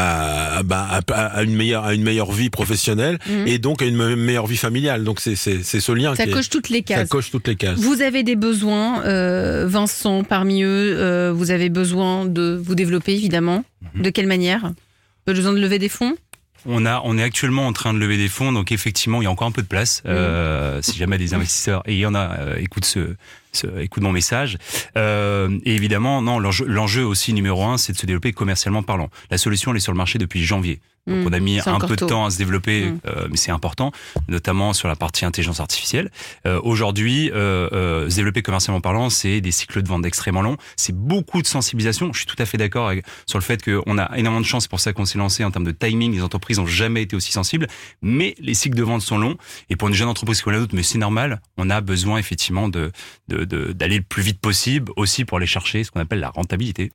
à, à, à une meilleure, à une meilleure vie professionnelle mmh. et donc à une meilleure vie familiale. Donc c'est, c'est, c'est ce lien. Ça qui coche est, toutes les cases. Ça coche toutes les cases. Vous avez des besoins, euh, Vincent, parmi eux, euh, vous avez besoin de vous développer évidemment. Mmh. De quelle manière? Besoin de lever des fonds? On a, on est actuellement en train de lever des fonds, donc effectivement, il y a encore un peu de place. Mmh. Euh, si jamais des investisseurs, et il y en a, euh, écoutent ce, ce, écoute mon message. Euh, et évidemment, non, l'enjeu, l'enjeu aussi numéro un, c'est de se développer commercialement parlant. La solution, elle est sur le marché depuis janvier. Donc mmh, on a mis un peu tôt. de temps à se développer, mmh. euh, mais c'est important, notamment sur la partie intelligence artificielle. Euh, aujourd'hui, euh, euh, se développer commercialement parlant, c'est des cycles de vente extrêmement longs. C'est beaucoup de sensibilisation. Je suis tout à fait d'accord avec, sur le fait qu'on a énormément de chance. C'est pour ça qu'on s'est lancé en termes de timing. Les entreprises n'ont jamais été aussi sensibles, mais les cycles de vente sont longs. Et pour une jeune entreprise comme la nôtre, mais c'est normal, on a besoin effectivement de, de, de, d'aller le plus vite possible, aussi pour aller chercher ce qu'on appelle la rentabilité.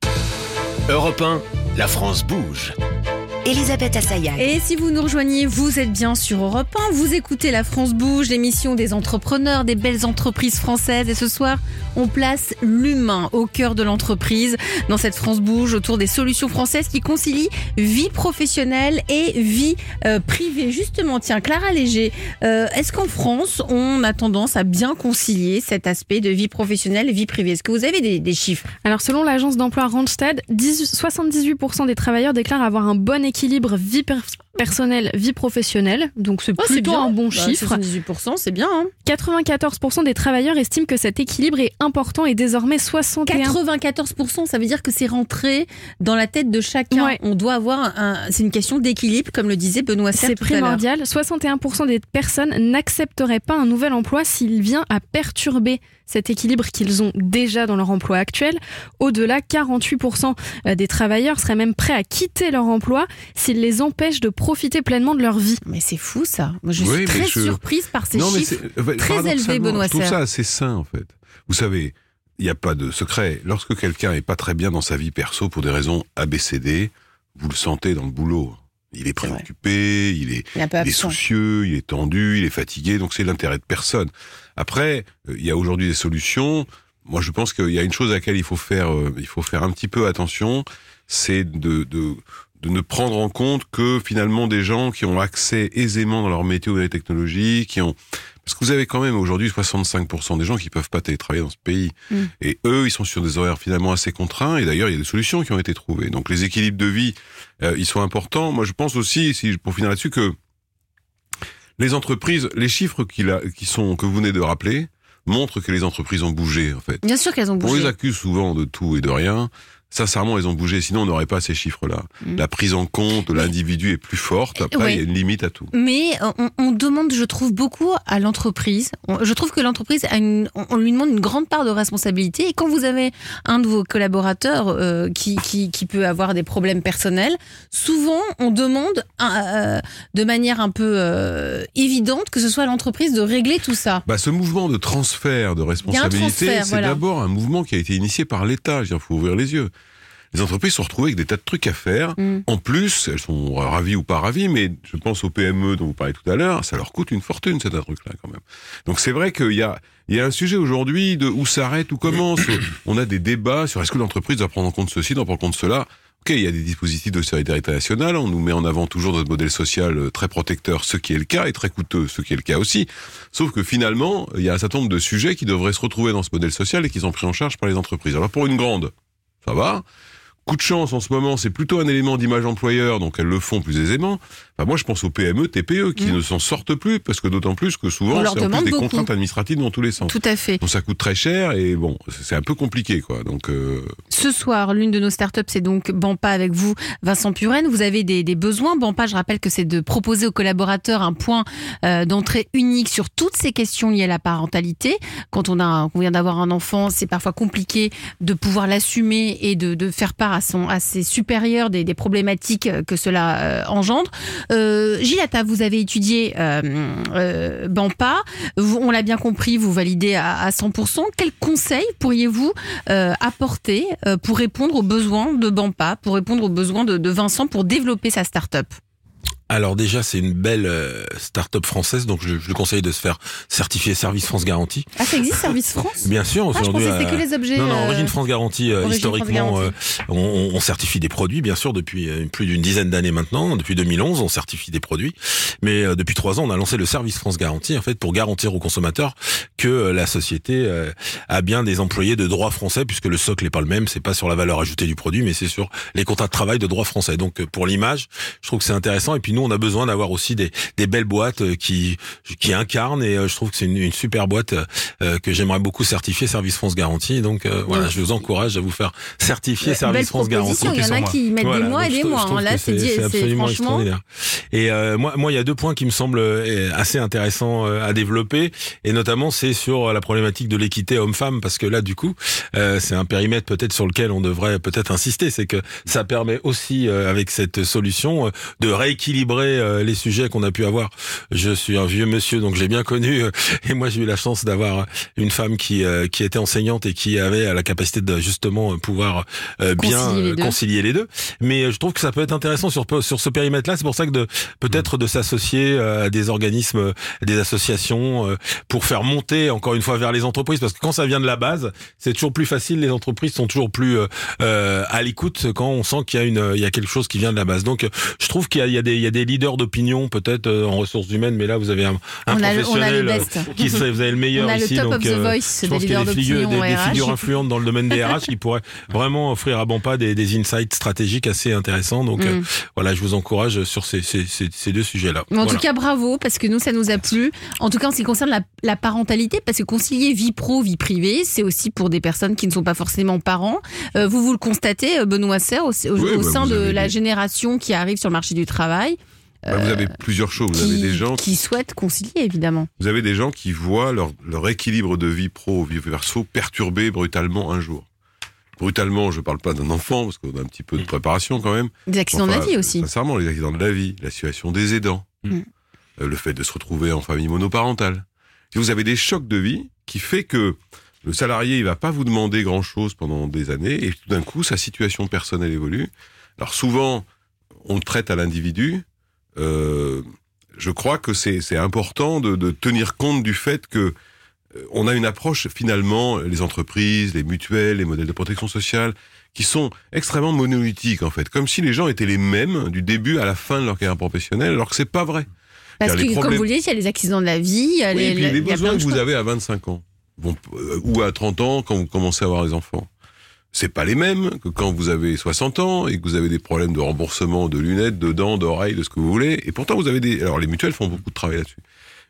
Europe un, la France bouge. Elisabeth Assayag. Et si vous nous rejoignez, vous êtes bien sur Europe un, vous écoutez La France bouge, l'émission des entrepreneurs, des belles entreprises françaises. Et ce soir, on place l'humain au cœur de l'entreprise dans cette France bouge, autour des solutions françaises qui concilient vie professionnelle et vie euh, privée. Justement, tiens, Clara Léger, euh, est-ce qu'en France, on a tendance à bien concilier cet aspect de vie professionnelle et vie privée? Est-ce que vous avez des, des chiffres? Alors, selon l'agence d'emploi Randstad, soixante-dix-huit pour cent des travailleurs déclarent avoir un bon équilibre vie per- personnelle, vie professionnelle. Donc c'est oh, plutôt c'est un bon bah, chiffre. soixante-dix-huit pour cent, c'est bien. Hein. quatre-vingt-quatorze pour cent des travailleurs estiment que cet équilibre est important et désormais soixante et un pour cent. quatre-vingt-quatorze pour cent, ça veut dire que c'est rentré dans la tête de chacun. Ouais. On doit avoir un, c'est une question d'équilibre, comme le disait Benoît Serre. C'est tout primordial. À l'heure. soixante et un pour cent des personnes n'accepteraient pas un nouvel emploi s'il vient à perturber cet équilibre qu'ils ont déjà dans leur emploi actuel. Au-delà, quarante-huit pour cent des travailleurs seraient même prêts à quitter leur emploi s'il les empêche de profiter pleinement de leur vie. Mais c'est fou ça. Moi, je oui, suis très je... surprise par ces non, chiffres mais très élevés, Benoît Serre. Je trouve ça assez sain en fait. Vous savez, il n'y a pas de secret. Lorsque quelqu'un est pas très bien dans sa vie perso pour des raisons A B C D, vous le sentez dans le boulot. Il est préoccupé, il est, il, il est soucieux, il est tendu, il est fatigué, donc c'est l'intérêt de personne. Après, euh, il y a aujourd'hui des solutions. Moi, je pense qu'il y a une chose à laquelle il faut faire, euh, il faut faire un petit peu attention, c'est de, de, de ne prendre en compte que finalement des gens qui ont accès aisément dans leur métier ou dans les technologies, qui ont... Parce que vous avez quand même aujourd'hui soixante-cinq pour cent des gens qui peuvent pas télétravailler dans ce pays. Mmh. Et eux, ils sont sur des horaires finalement assez contraints. Et d'ailleurs, il y a des solutions qui ont été trouvées. Donc les équilibres de vie, euh, ils sont importants. Moi, je pense aussi, si pour finir là-dessus, que les entreprises, les chiffres qui, la, qui sont que vous venez de rappeler, montrent que les entreprises ont bougé, en fait. Bien sûr qu'elles ont bougé. On les accuse souvent de tout et de rien. sincèrement, elles ont bougé. Sinon, on n'aurait pas ces chiffres-là. Mmh. La prise en compte de l'individu est plus forte. Après, ouais. il y a une limite à tout. Mais on, on demande, je trouve, beaucoup à l'entreprise. Je trouve que l'entreprise a une, on lui demande une grande part de responsabilité. Et quand vous avez un de vos collaborateurs euh, qui, qui, qui peut avoir des problèmes personnels, souvent, on demande euh, de manière un peu euh, évidente que ce soit à l'entreprise de régler tout ça. Bah, ce mouvement de transfert de responsabilité, c'est voilà. d'abord un mouvement qui a été initié par l'État. Il faut ouvrir les yeux. Les entreprises se sont retrouvées avec des tas de trucs à faire. Mmh. En plus, elles sont ravies ou pas ravies, mais je pense aux P M E dont vous parlez tout à l'heure, ça leur coûte une fortune, c'est un truc-là, quand même. Donc c'est vrai qu'il y a, il y a un sujet aujourd'hui de où s'arrête, où commence. On a des débats sur est-ce que l'entreprise doit prendre en compte ceci, doit prendre en compte cela. Ok, il y a des dispositifs de solidarité nationale, on nous met en avant toujours notre modèle social très protecteur, ce qui est le cas, et très coûteux, ce qui est le cas aussi. Sauf que finalement, il y a un certain nombre de sujets qui devraient se retrouver dans ce modèle social et qui sont pris en charge par les entreprises. Alors pour une grande, ça va. Coup de chance en ce moment, c'est plutôt un élément d'image employeur, donc elles le font plus aisément. Enfin, moi, je pense aux P M E, T P E qui mmh. ne s'en sortent plus, parce que d'autant plus que souvent, c'est en plus des beaucoup. contraintes administratives dans tous les sens. Tout à fait. Donc ça coûte très cher et bon, c'est un peu compliqué, quoi. Donc euh... ce soir, l'une de nos startups, c'est donc Bampa avec vous, Vincent Puren. Vous avez des, des besoins. Bampa, je rappelle que c'est de proposer aux collaborateurs un point euh, d'entrée unique sur toutes ces questions liées à la parentalité. Quand on a, on vient d'avoir un enfant, c'est parfois compliqué de pouvoir l'assumer et de, de faire part à son, à ses supérieurs des, des problématiques que cela euh, engendre. Euh, Gilles Attaf, vous avez étudié euh, euh, Bampa, vous, on l'a bien compris, vous validez à, à cent pour cent. Quels conseils pourriez-vous euh, apporter euh, pour répondre aux besoins de Bampa, pour répondre aux besoins de, de Vincent pour développer sa start-up ? Alors déjà, c'est une belle euh, start-up française, donc je, je lui conseille de se faire certifier Service France Garantie. Ah, ça existe, Service France ? Bien sûr. Ah, je pensais que c'était que les objets... Non, non, euh... Origine France Garantie, euh, historiquement, France Garantie. Euh, on, on certifie des produits, bien sûr, depuis euh, plus d'une dizaine d'années maintenant. Depuis deux mille onze, on certifie des produits. Mais euh, depuis trois ans, on a lancé le Service France Garantie, en fait, pour garantir aux consommateurs que euh, la société euh, a bien des employés de droit français, puisque le socle n'est pas le même, c'est pas sur la valeur ajoutée du produit, mais c'est sur les contrats de travail de droit français. Donc, pour l'image, je trouve que c'est intéressant. Et puis nous, on a besoin d'avoir aussi des, des belles boîtes qui qui incarnent, et je trouve que c'est une, une super boîte euh, que j'aimerais beaucoup certifier, Service France Garantie. Donc euh, voilà, je vous encourage à vous faire certifier Service France Garantie. Il y en a qui mettent voilà, des mois et des mois. Hein. Là, c'est, c'est, c'est absolument c'est franchement... extraordinaire. Et euh, moi, moi, il y a deux points qui me semblent assez intéressants à développer, et notamment c'est sur la problématique de l'équité homme-femme, parce que là, du coup, euh, c'est un périmètre peut-être sur lequel on devrait peut-être insister, c'est que ça permet aussi, euh, avec cette solution, euh, de rééquilibrer euh, les sujets qu'on a pu avoir. Je suis un vieux monsieur, donc j'ai bien connu, euh, et moi j'ai eu la chance d'avoir une femme qui euh, qui était enseignante et qui avait la capacité de justement pouvoir euh, bien concilier les, concilier les deux. Mais je trouve que ça peut être intéressant sur sur ce périmètre-là. C'est pour ça que de peut-être de s'associer à des organismes, des associations, euh, pour faire monter encore une fois vers les entreprises, parce que quand ça vient de la base, c'est toujours plus facile. Les entreprises sont toujours plus euh, à l'écoute quand on sent qu'il y a une il y a quelque chose qui vient de la base. Donc je trouve qu'il y a, il y a des il y a des leaders d'opinion peut-être euh, en ressources humaines, mais là vous avez un, un on professionnel a, on a euh, qui serait, vous avez le meilleur on a ici. Le top donc of the euh, voice, je pense qu'il y a des figures, des, des figures influentes dans le domaine des R H qui pourraient vraiment offrir à Bampa des, des insights stratégiques assez intéressants. Donc mm. euh, voilà, je vous encourage sur ces, ces, ces, ces deux sujets-là. Mais en voilà. tout cas, bravo, parce que nous ça nous a plu. En tout cas, en ce qui concerne la, la parentalité, parce que concilier vie pro, vie privée, c'est aussi pour des personnes qui ne sont pas forcément parents. Euh, vous vous le constatez, Benoît Serre, au, au, oui, au bah, sein de la dit. génération qui arrive sur le marché du travail. Bah, vous avez plusieurs choses. Vous qui, avez des gens qui souhaitent concilier, évidemment. Vous avez des gens qui voient leur, leur équilibre de vie pro, vie perso perturbé brutalement un jour. Brutalement, je ne parle pas d'un enfant, parce qu'on a un petit peu de préparation quand même. Des accidents enfin, de la vie aussi. Sincèrement, les accidents de la vie, la situation des aidants, mm. euh, le fait de se retrouver en famille monoparentale. Vous avez des chocs de vie qui fait que le salarié, il va pas vous demander grand-chose pendant des années, et tout d'un coup, sa situation personnelle évolue. Alors souvent, on le traite à l'individu. Euh, je crois que c'est, c'est important de, de tenir compte du fait que euh, on a une approche, finalement, les entreprises, les mutuelles, les modèles de protection sociale, qui sont extrêmement monolithiques, en fait. Comme si les gens étaient les mêmes du début à la fin de leur carrière professionnelle, alors que c'est pas vrai. Parce que, problèmes... comme vous le dites, il y a les accidents de la vie, il y a oui, les, et puis les besoins que vous choses. avez à vingt-cinq ans, bon, euh, ou à trente ans, quand vous commencez à avoir des enfants. C'est pas les mêmes que quand vous avez soixante ans et que vous avez des problèmes de remboursement de lunettes, de dents, d'oreilles, de ce que vous voulez. Et pourtant, vous avez des... Alors, les mutuelles font beaucoup de travail là-dessus.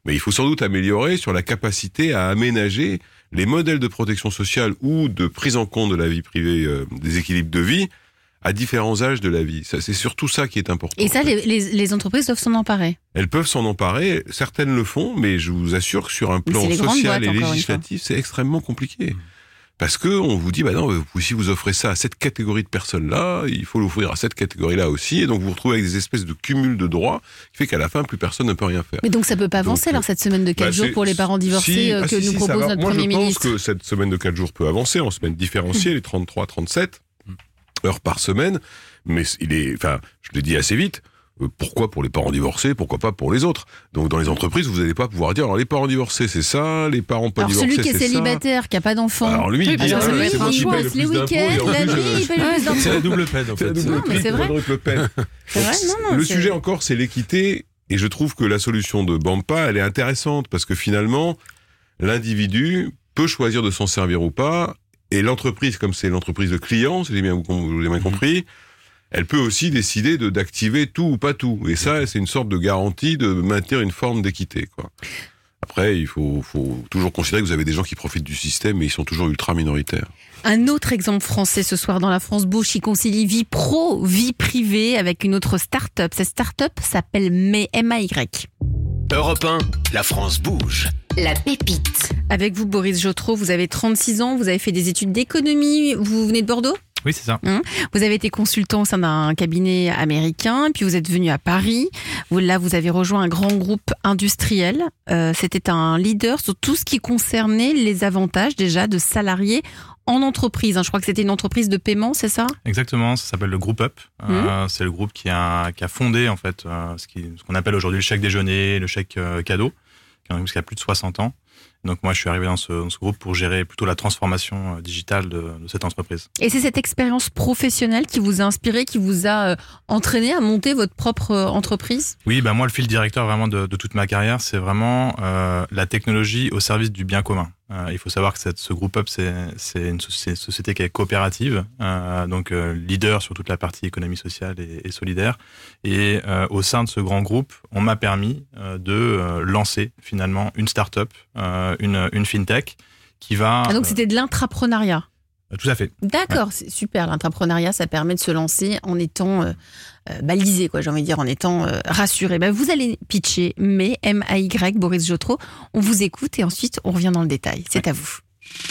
Mais il faut sans doute améliorer sur la capacité à aménager les modèles de protection sociale ou de prise en compte de la vie privée, euh, des équilibres de vie, à différents âges de la vie. Ça, c'est surtout ça qui est important. Et ça, les, les, les entreprises doivent s'en emparer. Elles peuvent s'en emparer, certaines le font, mais je vous assure que sur un plan social et législatif, c'est extrêmement compliqué. Parce que on vous dit, bah non, vous, si vous offrez ça à cette catégorie de personnes-là, il faut l'offrir à cette catégorie-là aussi, et donc vous vous retrouvez avec des espèces de cumul de droits, qui fait qu'à la fin, plus personne ne peut rien faire. Mais donc ça peut pas avancer, donc, alors, cette semaine de quatre bah, jours pour les parents divorcés si, euh, que ah, si, nous si, propose notre Moi, Premier ministre. Moi, je pense que cette semaine de quatre jours peut avancer, en semaine différenciée, mmh. les trente-trois trente-sept heures par semaine, mais il est, enfin, je l'ai dit assez vite, pourquoi pour les parents divorcés, pourquoi pas pour les autres. Donc dans les entreprises, vous n'allez pas pouvoir dire alors les parents divorcés c'est ça, les parents pas alors divorcés c'est ça. Celui qui est célibataire, qui a pas d'enfant. Alors lui, il dit, alors, ah, lui, c'est moi qui paye le plus les week-ends, la nuit, il paye le plus d'impôts. C'est la double peine en fait. C'est non, mais c'est vrai. peine. C'est vrai, non, non, le c'est... sujet encore, c'est l'équité, et je trouve que la solution de Bampa, elle est intéressante parce que finalement, l'individu peut choisir de s'en servir ou pas, et l'entreprise, comme c'est l'entreprise de client, si j'ai bien, vous bien compris. Elle peut aussi décider de d'activer tout ou pas tout. Et ça, c'est une sorte de garantie de maintenir une forme d'équité, quoi. Après, il faut, faut toujours considérer que vous avez des gens qui profitent du système, mais ils sont toujours ultra minoritaires. Un autre exemple français ce soir dans la France Bouge qui concilie vie pro, vie privée avec une autre start-up. Cette start-up s'appelle M A Y. Europe un, la France bouge. La pépite. Avec vous, Boris Jotreau, vous avez trente-six ans, vous avez fait des études d'économie, vous venez de Bordeaux ? Oui, c'est ça. Hum. Vous avez été consultant au sein d'un cabinet américain, puis vous êtes venu à Paris. Vous, là, vous avez rejoint un grand groupe industriel. Euh, c'était un leader sur tout ce qui concernait les avantages déjà de salariés en entreprise. Je crois que c'était une entreprise de paiement, c'est ça ? Exactement, ça s'appelle le Group Up. Hum. Euh, c'est le groupe qui a, qui a fondé en fait euh, ce, qui, ce qu'on appelle aujourd'hui le chèque déjeuner, le chèque euh, cadeau, qui a, qui a plus de soixante ans. Donc moi, je suis arrivé dans ce, dans ce groupe pour gérer plutôt la transformation digitale de, de cette entreprise. Et c'est cette expérience professionnelle qui vous a inspiré, qui vous a euh, entraîné à monter votre propre euh, entreprise ? Oui, bah moi, le fil directeur vraiment de, de toute ma carrière, c'est vraiment euh, la technologie au service du bien commun. Euh, il faut savoir que cette, ce groupe Up, c'est, c'est, une, c'est une société qui est coopérative, euh, donc euh, leader sur toute la partie économie sociale et, et solidaire. Et euh, au sein de ce grand groupe, on m'a permis euh, de euh, lancer finalement une start-up, euh, une, une fintech qui va... Ah donc c'était de l'intrapreneuriat ? euh, Tout à fait. D'accord, ouais. C'est super. L'intrapreneuriat, ça permet de se lancer en étant euh, euh, balisé, quoi, j'ai envie de dire, en étant euh, rassuré. Ben, vous allez pitcher, mais M A Y, Boris Jotreau, on vous écoute et ensuite on revient dans le détail. C'est ouais. à vous.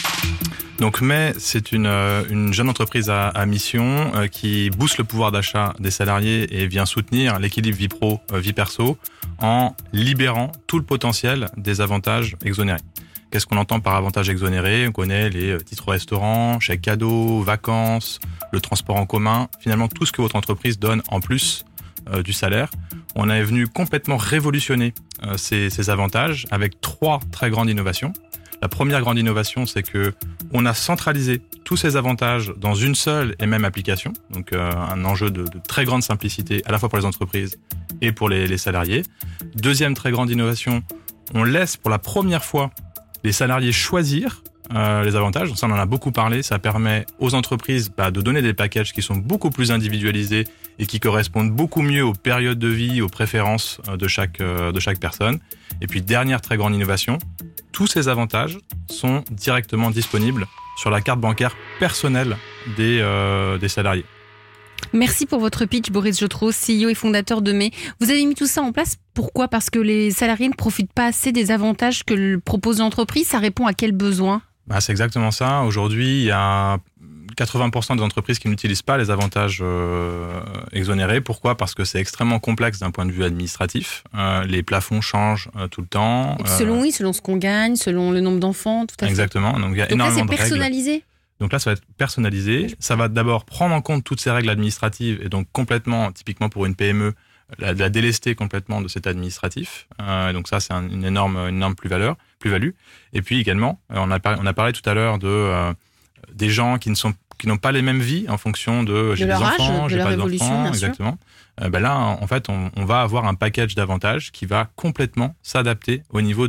Donc Mais, c'est une, une jeune entreprise à, à mission euh, qui booste le pouvoir d'achat des salariés et vient soutenir l'équilibre vie pro, euh, vie perso en libérant tout le potentiel des avantages exonérés. Qu'est-ce qu'on entend par avantages exonérés ? On connaît les titres restaurants, chèques cadeaux, vacances, le transport en commun, finalement tout ce que votre entreprise donne en plus euh, du salaire. On est venu complètement révolutionner euh, ces, ces avantages avec trois très grandes innovations. La première grande innovation, c'est que on a centralisé tous ces avantages dans une seule et même application. Donc euh, un enjeu de, de très grande simplicité à la fois pour les entreprises et pour les, les salariés. Deuxième très grande innovation, on laisse pour la première fois les salariés choisir euh, les avantages. Donc ça, on en a beaucoup parlé. Ça permet aux entreprises bah, de donner des packages qui sont beaucoup plus individualisés et qui correspondent beaucoup mieux aux périodes de vie, aux préférences de chaque, euh, de chaque personne. Et puis, dernière très grande innovation, tous ces avantages sont directement disponibles sur la carte bancaire personnelle des, euh, des salariés. Merci pour votre pitch, Boris Jotreau, C E O et fondateur de M A Y. Vous avez mis tout ça en place, pourquoi ? Parce que les salariés ne profitent pas assez des avantages que propose l'entreprise. Ça répond à quel besoin ? Bah, c'est exactement ça. Aujourd'hui, il y a quatre-vingts pour cent des entreprises qui n'utilisent pas les avantages euh, exonérés. Pourquoi ? Parce que c'est extrêmement complexe d'un point de vue administratif. Euh, les plafonds changent euh, tout le temps. Et selon, euh, oui, selon ce qu'on gagne, selon le nombre d'enfants, tout à fait. Exactement. Donc, il y a Donc énormément là, c'est de règles. personnalisé ? Donc là, ça va être personnalisé. Ça va d'abord prendre en compte toutes ces règles administratives et donc complètement, typiquement pour une P M E, la, la délester complètement de cet administratif. Euh, donc ça, c'est un, une énorme, une énorme plus-valeur, plus-value. Et puis également, on a parlé, on a parlé tout à l'heure de euh, des gens qui ne sont qui n'ont pas les mêmes vies en fonction de j'ai de des leur enfants, âge, j'ai de pas leur d'enfants, exactement. Euh, ben là, en fait, on, on va avoir un package d'avantages qui va complètement s'adapter au niveau de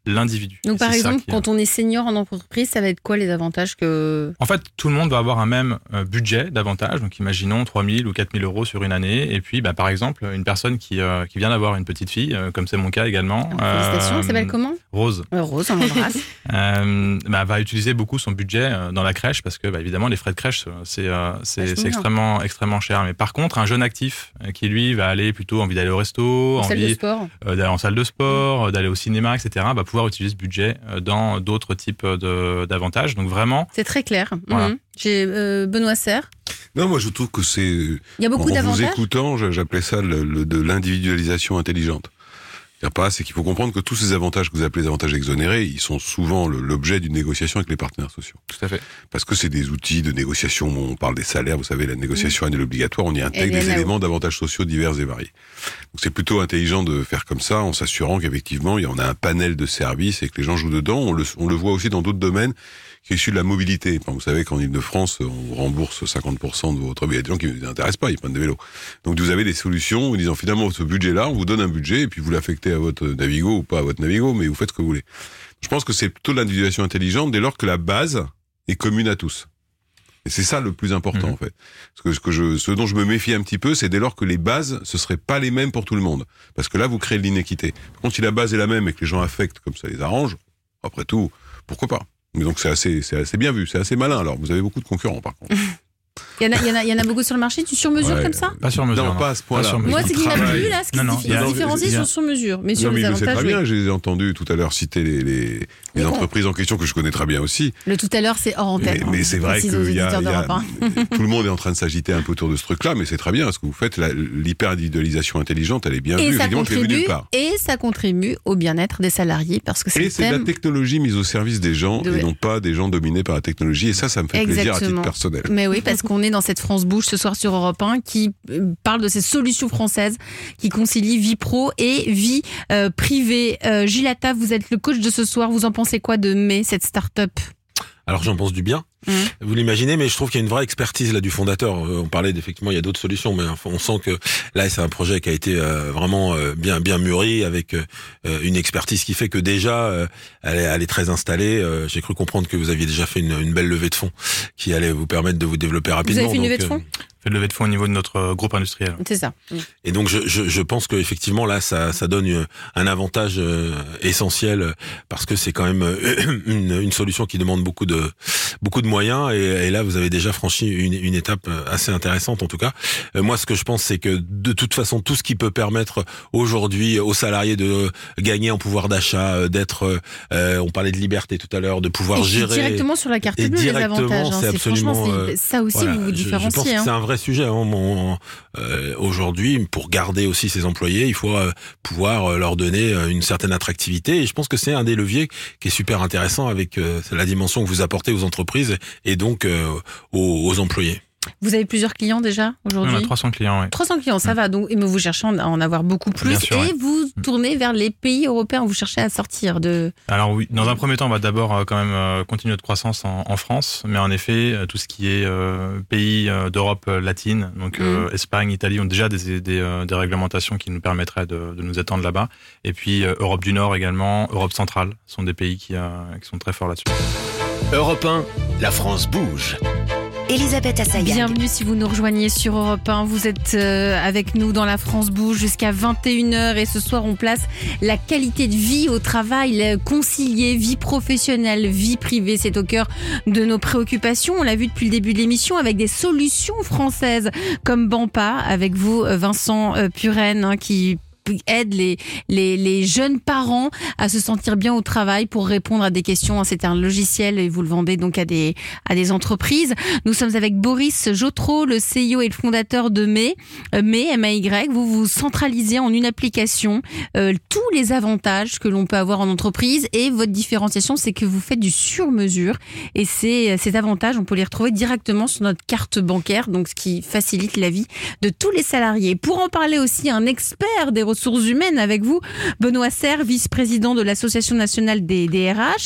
l'individu. Donc Et par c'est ça exemple, qui est- quand on est senior en entreprise, ça va être quoi les avantages que... En fait, tout le monde va avoir un même euh, budget d'avantages. Donc, imaginons trois mille ou quatre mille euros sur une année. Et puis, bah, par exemple, une personne qui, euh, qui vient d'avoir une petite fille, euh, comme c'est mon cas également. Félicitations, euh, elle s'appelle comment ? Rose. Euh, Rose, on l'embrasse. Euh, bah, va utiliser beaucoup son budget euh, dans la crèche parce que, bah, évidemment, les frais de crèche, c'est, euh, c'est, Vachement c'est bien. extrêmement, extrêmement cher. Mais par contre, un jeune actif euh, qui, lui, va aller plutôt envie d'aller au resto, En salle de envie sport. euh, d'aller en salle de sport, euh, d'aller au cinéma, et cetera, va pouvoir utiliser ce budget euh, dans d'autres types de, d'avantages. Donc, vraiment, C'est très clair. Voilà. Mhm. J'ai euh, Benoît Serre. Non, moi je trouve que c'est... Il y a beaucoup en, en vous d'avantages. écoutant, je- j'appelais ça le, le- de l'individualisation intelligente. C'est pas, c'est qu'il faut comprendre que tous ces avantages que vous appelez les avantages exonérés, ils sont souvent le- l'objet d'une négociation avec les partenaires sociaux. tout à fait. Parce que c'est des outils de négociation. On parle des salaires, vous savez, la négociation annuelle obligatoire, on y intègre Et des les éléments d'avantages sociaux divers et variés. Donc c'est plutôt intelligent de faire comme ça, en s'assurant qu'effectivement, il y en a un panel de services et que les gens jouent dedans. On le, on le voit aussi dans d'autres domaines qui est issu de la mobilité. Enfin, vous savez qu'en Ile-de-France, on rembourse cinquante pour cent de votre... Il y a des gens qui ne les intéressent pas, ils prennent des vélos. Donc vous avez des solutions en disant finalement, ce budget-là, on vous donne un budget et puis vous l'affectez à votre Navigo ou pas à votre Navigo, mais vous faites ce que vous voulez. Je pense que c'est plutôt de l'individualisation intelligente dès lors que la base est commune à tous. Et c'est ça le plus important, Mhm. en fait. Parce que ce, que je, ce dont je me méfie un petit peu, c'est dès lors que les bases, ce seraient pas les mêmes pour tout le monde. Parce que là, vous créez de l'inéquité. Par contre, si la base est la même et que les gens affectent comme ça les arrange, après tout, pourquoi pas? Mais donc c'est assez, c'est assez bien vu, c'est assez malin. Alors, vous avez beaucoup de concurrents, par contre. Il y, en a, il, y en a, il y en a beaucoup sur le marché. Tu sur-mesures Ouais. comme ça ? Pas sur mesure. Non, non. pas à ce point-là. sur mesure. Moi, c'est qu'il n'y en a travail. plus là, ce qui Non, se non, diffé- il y a- différencie il y a- sur sur-mesure. Mais sur Non, mais les il le sait avantages, très oui. bien. Je les ai entendus tout à l'heure citer les, les, les Mais bon. entreprises en question que je connais très bien aussi. Le tout à l'heure, c'est hors antenne. Mais, mais hein. c'est vrai Précise aux qu'il y a, auditeurs il y a- d'Europe un. tout le monde est en train de s'agiter un peu autour de ce truc-là, mais c'est très bien ce que vous faites. La- L'hyper-individualisation intelligente, elle est bien Et vue. ça, Évidemment, je l'ai vue contribue, nulle part. et ça contribue au bien-être des salariés parce que c'est Et le c'est de la thème. technologie mise au service des gens De- et non pas des gens dominés par la technologie. Et ça, ça me fait plaisir à Exactement. titre personnel. Mais oui, parce qu'on est dans cette France Bouge ce soir sur Europe un qui euh, parle de ces solutions françaises qui concilient vie pro et vie euh, privée. Euh, Gilles Attaf, vous êtes le coach de ce soir. Vous en pensez quoi de Mai, cette start-up ? Alors j'en pense du bien. Mmh. Vous l'imaginez, mais je trouve qu'il y a une vraie expertise là du fondateur. Euh, on parlait d'effectivement, il y a d'autres solutions, mais enfin, on sent que là c'est un projet qui a été euh, vraiment euh, bien bien mûri avec euh, une expertise qui fait que déjà euh, elle, est, elle est très installée. Euh, J'ai cru comprendre que vous aviez déjà fait une, une belle levée de fonds qui allait vous permettre de vous développer rapidement. Vous avez fait une Donc, levée de euh, fonds ? Fait de levée de fonds au niveau de notre euh, groupe industriel. C'est ça. Et donc je, je, je pense que effectivement là ça, ça donne une- un avantage euh, essentiel parce que c'est quand même euh, une, une solution qui demande beaucoup de beaucoup de moyens et, et là vous avez déjà franchi une, une étape assez intéressante en tout cas. Euh, moi ce que je pense c'est que de toute façon tout ce qui peut permettre aujourd'hui aux salariés de gagner en pouvoir d'achat, euh, d'être euh, on parlait de liberté tout à l'heure, de pouvoir Et puis gérer directement sur la carte et bleue, les directement, avantages. hein. c'est C'est franchement, absolument, c'est- euh, ça aussi, voilà, vous vous je- Je pense différenciez. que hein. c'est un vrai sujet. Hein, mon, euh, aujourd'hui, pour garder aussi ses employés, il faut euh, pouvoir euh, leur donner euh, une certaine attractivité. Et je pense que c'est un des leviers qui est super intéressant avec euh, la dimension que vous apportez aux entreprises et donc euh, aux, aux employés. Vous avez plusieurs clients déjà aujourd'hui ? On a trois cents clients, oui. trois cents clients, ça va. Donc, mais vous cherchez à en avoir beaucoup plus. Bien sûr, et ouais. vous tournez vers les pays européens. Vous cherchez à sortir de. Alors oui, dans un premier temps, on va d'abord euh, quand même euh, continuer notre croissance en, en France, mais en effet, euh, tout ce qui est euh, pays euh, d'Europe euh, latine, donc euh, Espagne, Italie, ont déjà des, des, euh, des réglementations qui nous permettraient de, de nous étendre là-bas. Et puis euh, Europe du Nord également, Europe centrale, sont des pays qui, euh, qui sont très forts là-dessus. Europe un, la France bouge. Elisabeth Assayag. Bienvenue si vous nous rejoignez sur Europe un. Vous êtes euh, avec nous dans la France Bouge jusqu'à vingt et une heures et ce soir on place la qualité de vie au travail, le concilier vie professionnelle, vie privée. C'est au cœur de nos préoccupations. On l'a vu depuis le début de l'émission avec des solutions françaises comme Bampa avec vous Vincent euh, Puren hein, qui aide les, les, les jeunes parents à se sentir bien au travail pour répondre à des questions. C'est un logiciel et vous le vendez donc à des, à des entreprises. Nous sommes avec Boris Jotreau, le C E O et le fondateur de Mai. Mai, M A Y, vous vous centralisez en une application euh, tous les avantages que l'on peut avoir en entreprise et votre différenciation, c'est que vous faites du sur-mesure et ces, ces avantages, on peut les retrouver directement sur notre carte bancaire, donc ce qui facilite la vie de tous les salariés. Pour en parler aussi, un expert des ressources humaines avec vous, Benoît Serre, vice-président de l'Association nationale des, des R H.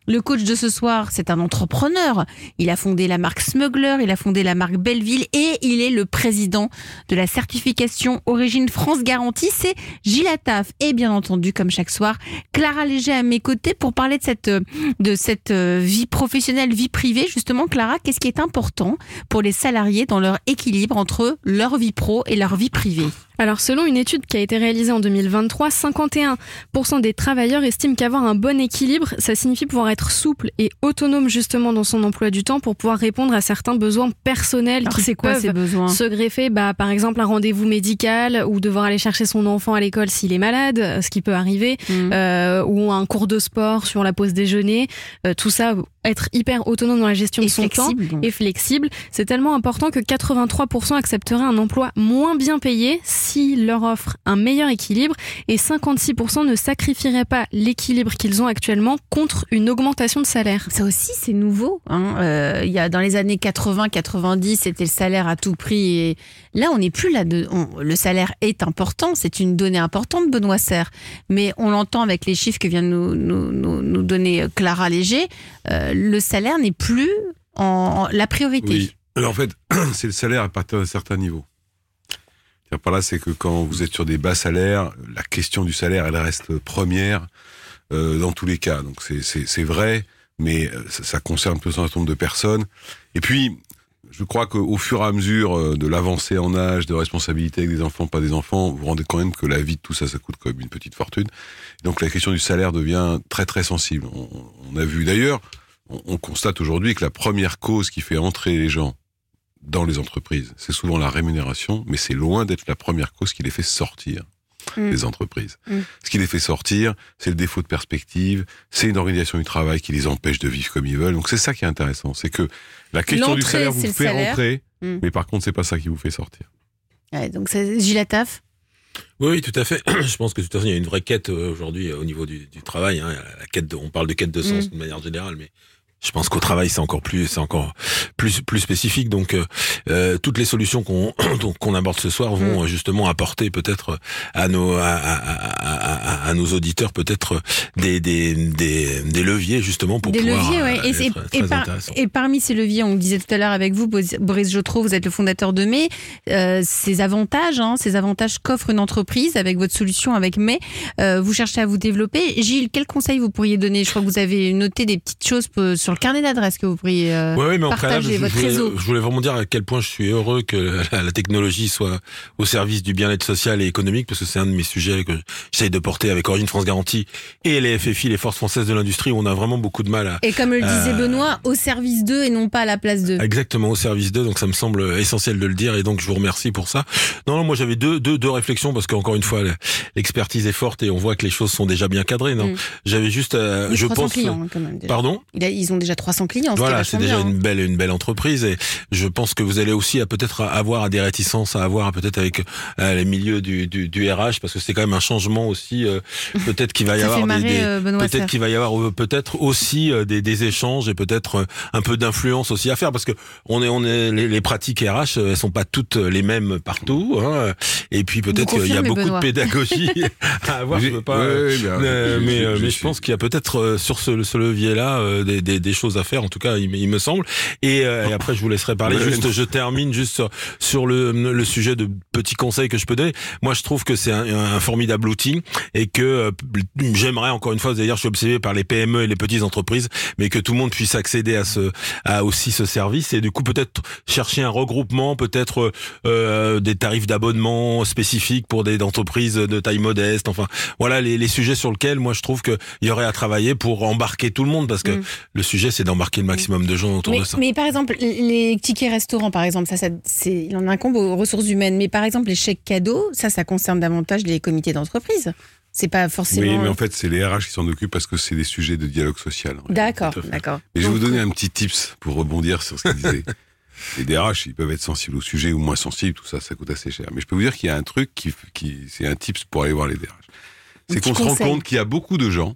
Le coach de ce soir, c'est un entrepreneur. Il a fondé la marque Smuggler, il a fondé la marque Belleville et il est le président de la certification Origine France Garantie. C'est Gilles Attaf. Et bien entendu, comme chaque soir, Clara Léger à mes côtés pour parler de cette, de cette vie professionnelle, vie privée. Justement, Clara, qu'est-ce qui est important pour les salariés dans leur équilibre entre leur vie pro et leur vie privée ? Alors, selon une étude qui a été réalisée en deux mille vingt-trois, cinquante et un pour cent des travailleurs estiment qu'avoir un bon équilibre, ça signifie pouvoir être souple et autonome justement dans son emploi du temps pour pouvoir répondre à certains besoins personnels. Alors, qui c'est quoi peuvent ces besoins ? Se greffer, bah, par exemple, un rendez-vous médical ou devoir aller chercher son enfant à l'école s'il est malade, ce qui peut arriver, mmh. euh, ou un cours de sport sur la pause déjeuner. Euh, tout ça, être hyper autonome dans la gestion et de son temps donc. et flexible. C'est tellement important que quatre-vingt-trois pour cent accepteraient un emploi moins bien payé s'il leur offre un meilleur équilibre et cinquante-six pour cent ne sacrifieraient pas l'équilibre qu'ils ont actuellement contre une augmentation de salaire. Ça aussi, c'est nouveau. Hein. Euh, il y a dans les années quatre-vingts quatre-vingt-dix, c'était le salaire à tout prix. Et là, on n'est plus là. De, on, le salaire est important. C'est une donnée importante, Benoît Serre. Mais on l'entend avec les chiffres que vient de nous, nous, nous, nous donner Clara Léger. Euh, le salaire n'est plus en, en la priorité. Oui. Alors en fait, c'est le salaire à partir d'un certain niveau. Par là, c'est que quand vous êtes sur des bas salaires, la question du salaire, elle reste première euh, dans tous les cas. Donc c'est, c'est, c'est vrai, mais ça, ça concerne un certain nombre de personnes. Et puis, je crois qu'au fur et à mesure de l'avancée en âge, de responsabilité avec des enfants, pas des enfants, vous vous rendez quand même que la vie de tout ça, ça coûte quand même une petite fortune. Donc la question du salaire devient très très sensible. On, on a vu d'ailleurs, on, on constate aujourd'hui que la première cause qui fait entrer les gens dans les entreprises, c'est souvent la rémunération, mais c'est loin d'être la première cause qui les fait sortir mmh. des entreprises. Mmh. Ce qui les fait sortir, c'est le défaut de perspective, c'est une organisation du travail qui les empêche de vivre comme ils veulent. Donc c'est ça qui est intéressant, c'est que la question L'entrée, du salaire vous fait salaire. rentrer, mmh. mais par contre c'est pas ça qui vous fait sortir. Ouais, donc c'est Gilles Attaf. Oui, oui, tout à fait. Je pense que de toute façon, il y a une vraie quête aujourd'hui au niveau du, du travail. Hein. La quête de, on parle de quête de sens mmh. d'une manière générale, mais je pense qu'au travail, c'est encore plus, c'est encore plus, plus spécifique. Donc, euh, toutes les solutions qu'on, qu'on aborde ce soir vont mmh. justement apporter peut-être à nos, à, à, à, à nos auditeurs peut-être des, des, des, des leviers justement pour des pouvoir. Des leviers, ouais. Et, être, et, par, et parmi ces leviers, on le disait tout à l'heure avec vous, Boris Jotreau, vous êtes le fondateur de Mai. Euh, ces avantages, hein, ces avantages qu'offre une entreprise avec votre solution avec Mai, euh, vous cherchez à vous développer. Gilles, quels conseils vous pourriez donner ? Je crois que vous avez noté des petites choses pour, sur le carnet d'adresses que vous pourriez euh, ouais, ouais, mais partager, en votre je voulais, réseau. Je voulais vraiment dire à quel point je suis heureux que la, la technologie soit au service du bien-être social et économique, parce que c'est un de mes sujets que j'essaye de porter avec Origine France Garantie et les F F I, les Forces Françaises de l'Industrie, où on a vraiment beaucoup de mal à... Et comme le disait euh, Benoît, au service d'eux et non pas à la place d'eux. Exactement, au service d'eux, donc ça me semble essentiel de le dire, et donc je vous remercie pour ça. Non, non, moi j'avais deux, deux, deux réflexions, parce qu'encore une fois, l'expertise est forte et on voit que les choses sont déjà bien cadrées. Non, mmh. J'avais juste... Euh, je pense... clients, quand même, déjà. Pardon ? Il a, Ils ont déjà trois cents clients. Voilà, c'est déjà bien, une belle, une belle entreprise, et je pense que vous allez aussi à peut-être avoir à des réticences à avoir peut-être avec euh, les milieux du, du, du R H, parce que c'est quand même un changement aussi. Euh, peut-être qu'il va y avoir marrer, des, des euh, peut-être qu'il va y avoir euh, peut-être aussi euh, des, des échanges et peut-être euh, un peu d'influence aussi à faire, parce que on est, on est les, les pratiques R H, elles sont pas toutes les mêmes partout, hein, et puis peut-être qu'il y a beaucoup Benoît. de pédagogie à avoir. Je veux pas, ouais, ouais, bien, euh, je, mais, je, euh, je, mais je, je pense qu'il y a peut-être euh, sur ce, ce levier-là euh, des, des, des choses à faire. En tout cas, il, il me semble. Et, euh, et après, je vous laisserai parler. Juste, je termine juste sur, sur le, le sujet de petits conseils que je peux donner. Moi, je trouve que c'est un, un formidable outil et que euh, j'aimerais, encore une fois, d'ailleurs, je suis obsédé par les P M E et les petites entreprises, mais que tout le monde puisse accéder à ce, à aussi ce service, et du coup, peut-être chercher un regroupement, peut-être euh, des tarifs d'abonnement spécifiques pour des entreprises de taille modeste. Enfin, voilà les, les sujets sur lesquels moi je trouve qu'il y aurait à travailler pour embarquer tout le monde, parce que mmh. le sujet, c'est d'embarquer le maximum de gens autour mais, de ça. Mais par exemple, les tickets restaurants, par exemple, ça, ça c'est, il en incombe aux ressources humaines. Mais par exemple, les chèques cadeaux, ça, ça concerne davantage les comités d'entreprise. C'est pas forcément. Oui, mais en fait, c'est les R H qui s'en occupent, parce que c'est des sujets de dialogue social. D'accord, d'accord. Et je vais vous donner un petit tips pour rebondir sur ce qu'il disait. Les D R H, ils peuvent être sensibles au sujet ou moins sensibles, tout ça, ça coûte assez cher. Mais je peux vous dire qu'il y a un truc qui, qui c'est un tips pour aller voir les D R H. C'est qu'on se rend compte qu'il y a beaucoup de gens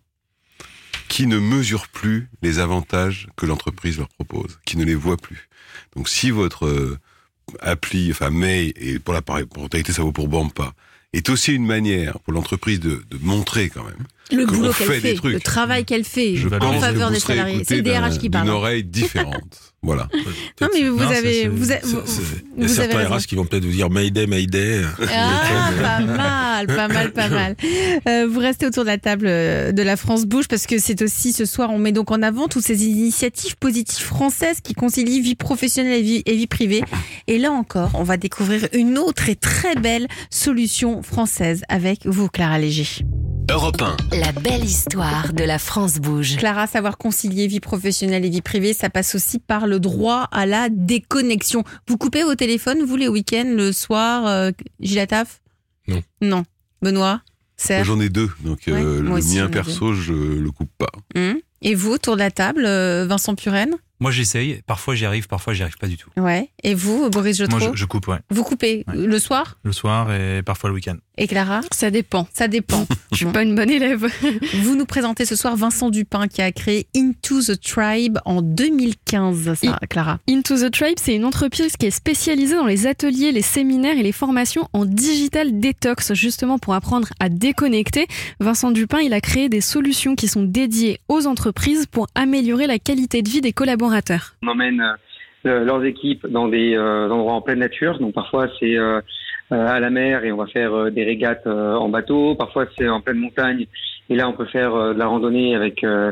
qui ne mesurent plus les avantages que l'entreprise leur propose, qui ne les voient plus. Donc si votre euh, appli, enfin May, et pour la parentalité ça vaut pour Bampa, est aussi une manière pour l'entreprise de, de montrer quand même le que boulot on qu'elle fait, fait, des trucs. le travail qu'elle fait Je en pense faveur que des vous serez salariés. C'est le écouté D R H d'un- qui parle. D'une oreille différente. Voilà. Non, mais vous Non, avez, c'est- vous, a- c'est- vous, c'est- Il y a vous avez certains raison. R H qui vont peut-être vous dire Mayday, Mayday. Ah, pas mal, pas mal, pas mal. Euh, vous restez autour de la table euh, de la France Bouge parce que c'est aussi ce soir, on met donc en avant toutes ces initiatives positives françaises qui concilient vie professionnelle et vie, et vie privée. Et là encore, on va découvrir une autre et très belle solution française avec vous, Clara Léger. Europe un. La belle histoire de la France Bouge. Clara, savoir concilier vie professionnelle et vie privée, ça passe aussi par le droit à la déconnexion. Vous coupez vos téléphones, vous, les week-ends, le soir, euh, Gilles Attaf ? Non. Non. Benoît ? Moi, Serge ? j'en ai deux, donc Ouais, euh, moi le aussi, j'en mien ai perso, je le coupe pas. Hum. Et vous, autour de la table, euh, Vincent Puren ? Moi, j'essaye. Parfois, j'y arrive. Parfois, j'y arrive pas du tout. Ouais. Et vous, Boris Jotreau ? Moi, je, je coupe, ouais. Vous coupez Ouais. le soir ? Le soir et parfois le week-end. Et Clara ? Ça dépend. Ça dépend. Je suis pas une bonne élève. Vous nous présentez ce soir Vincent Dupin qui a créé Into the Tribe en deux mille quinze, ça, Clara. Into the Tribe, c'est une entreprise qui est spécialisée dans les ateliers, les séminaires et les formations en digital detox, justement pour apprendre à déconnecter. Vincent Dupin, il a créé des solutions qui sont dédiées aux entreprises pour améliorer la qualité de vie des collaborateurs. On emmène euh, leurs équipes dans des euh, endroits en pleine nature. Donc parfois c'est euh, euh, à la mer et on va faire euh, des régates euh, en bateau. Parfois c'est en pleine montagne et là on peut faire euh, de la randonnée avec euh,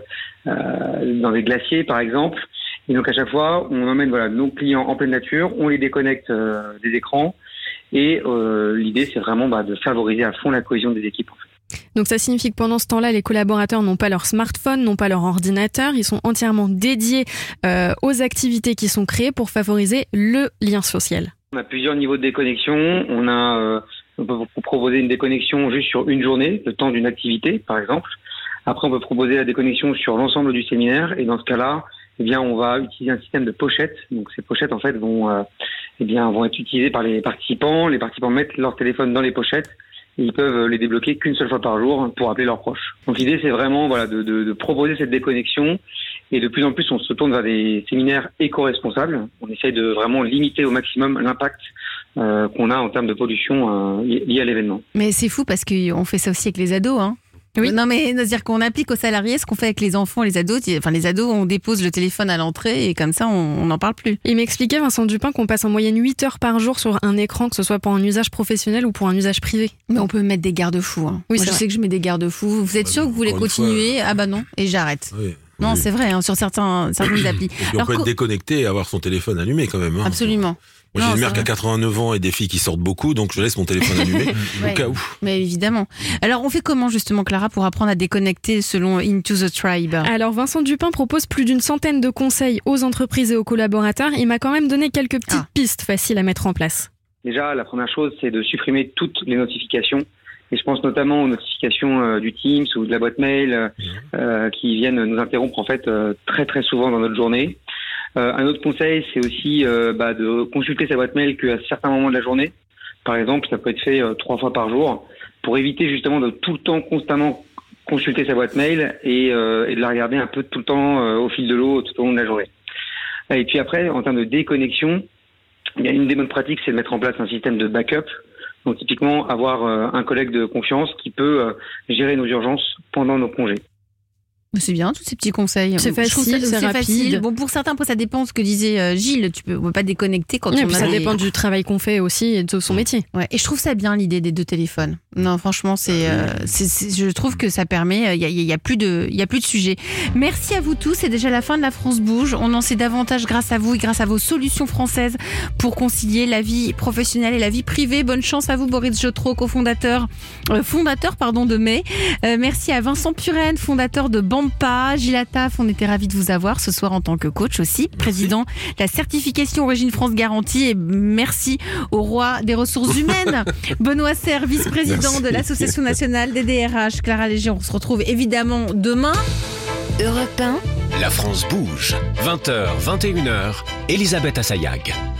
euh, dans des glaciers par exemple. Et donc à chaque fois on emmène voilà nos clients en pleine nature, on les déconnecte euh, des écrans et euh, l'idée c'est vraiment bah, de favoriser à fond la cohésion des équipes. En fait. Donc ça signifie que pendant ce temps-là, les collaborateurs n'ont pas leur smartphone, n'ont pas leur ordinateur, ils sont entièrement dédiés euh, aux activités qui sont créées pour favoriser le lien social. On a plusieurs niveaux de déconnexion. On a, euh, on peut vous proposer une déconnexion juste sur une journée, le temps d'une activité, par exemple. Après, on peut proposer la déconnexion sur l'ensemble du séminaire. Et dans ce cas-là, eh bien, on va utiliser un système de pochettes. Donc, ces pochettes, en fait, vont, euh, eh bien, vont être utilisées par les participants. Les participants mettent leur téléphone dans les pochettes. Et ils peuvent les débloquer qu'une seule fois par jour pour appeler leurs proches. Donc l'idée c'est vraiment voilà de, de, de proposer cette déconnexion et de plus en plus on se tourne vers des séminaires éco-responsables. On essaye de vraiment limiter au maximum l'impact euh, qu'on a en termes de pollution euh, liée à l'événement. Mais c'est fou parce qu'on fait ça aussi avec les ados, hein. Oui. Non mais c'est-à-dire qu'on applique aux salariés ce qu'on fait avec les enfants, les ados. Enfin les ados, on dépose le téléphone à l'entrée et comme ça on n'en parle plus. Il m'expliquait Vincent Dupin qu'on passe en moyenne huit heures par jour sur un écran, que ce soit pour un usage professionnel ou pour un usage privé. Mais on peut mettre des garde-fous. Hein. Oui, Moi, je vrai. sais que je mets des garde-fous. Vous êtes sûr que vous voulez encore une continuer fois, Ah bah non, et j'arrête. Oui. Non, Oui. c'est vrai, hein, sur certains, certaines applis. Et puis on Alors, peut être co- déconnecté et avoir son téléphone allumé quand même. Hein. Absolument. Moi, j'ai Non, une c'est mère qui a vrai. quatre-vingt-neuf ans et des filles qui sortent beaucoup, donc je laisse mon téléphone allumé Ouais. au cas où. Mais évidemment. Alors, on fait comment justement, Clara, pour apprendre à déconnecter selon Into the Tribe ? Alors Vincent Dupin propose plus d'une centaine de conseils aux entreprises et aux collaborateurs. Il m'a quand même donné quelques petites Ah. pistes faciles à mettre en place. Déjà, la première chose, c'est de supprimer toutes les notifications. Et je pense notamment aux notifications euh, du Teams ou de la boîte mail euh, qui viennent nous interrompre en fait euh, très très souvent dans notre journée. Euh, un autre conseil, c'est aussi euh, bah, de consulter sa boîte mail qu'à certains moments de la journée. Par exemple, ça peut être fait euh, trois fois par jour pour éviter justement de tout le temps constamment consulter sa boîte mail et, euh, et de la regarder un peu tout le temps euh, au fil de l'eau tout au long de la journée. Et puis après, en termes de déconnexion, il y a une des bonnes pratiques, c'est de mettre en place un système de backup. Donc typiquement, avoir euh, un collègue de confiance qui peut euh, gérer nos urgences pendant nos congés. C'est bien, tous ces petits conseils. C'est Je trouve ça- facile, c'est rapide. facile. Bon, pour certains, après, ça dépend de ce que disait euh, Gilles. Tu peux, on peut pas déconnecter quand Et on puis a ça des- dépend du travail qu'on fait aussi et de son métier. Ouais, et je trouve ça bien l'idée des deux téléphones. Non, franchement, c'est, euh, c'est, c'est- je trouve que ça permet. Il y a, il y a plus de, il y a plus de sujet. Merci à vous tous. C'est déjà la fin de la France Bouge. On en sait davantage grâce à vous et grâce à vos solutions françaises pour concilier la vie professionnelle et la vie privée. Bonne chance à vous, Boris Jotreau, cofondateur, euh, fondateur, pardon, de Mai. Euh, merci à Vincent Puren, fondateur de Bampa. Gilles Attaf, on était ravis de vous avoir ce soir en tant que coach aussi, président de la certification Origine France Garantie. Et merci au roi des ressources humaines, Benoît Serre, vice-président Merci. de l'Association nationale des D R H. Clara Léger, on se retrouve évidemment demain. Europe un. La France bouge. vingt heures, vingt et une heures. Elisabeth Assayag.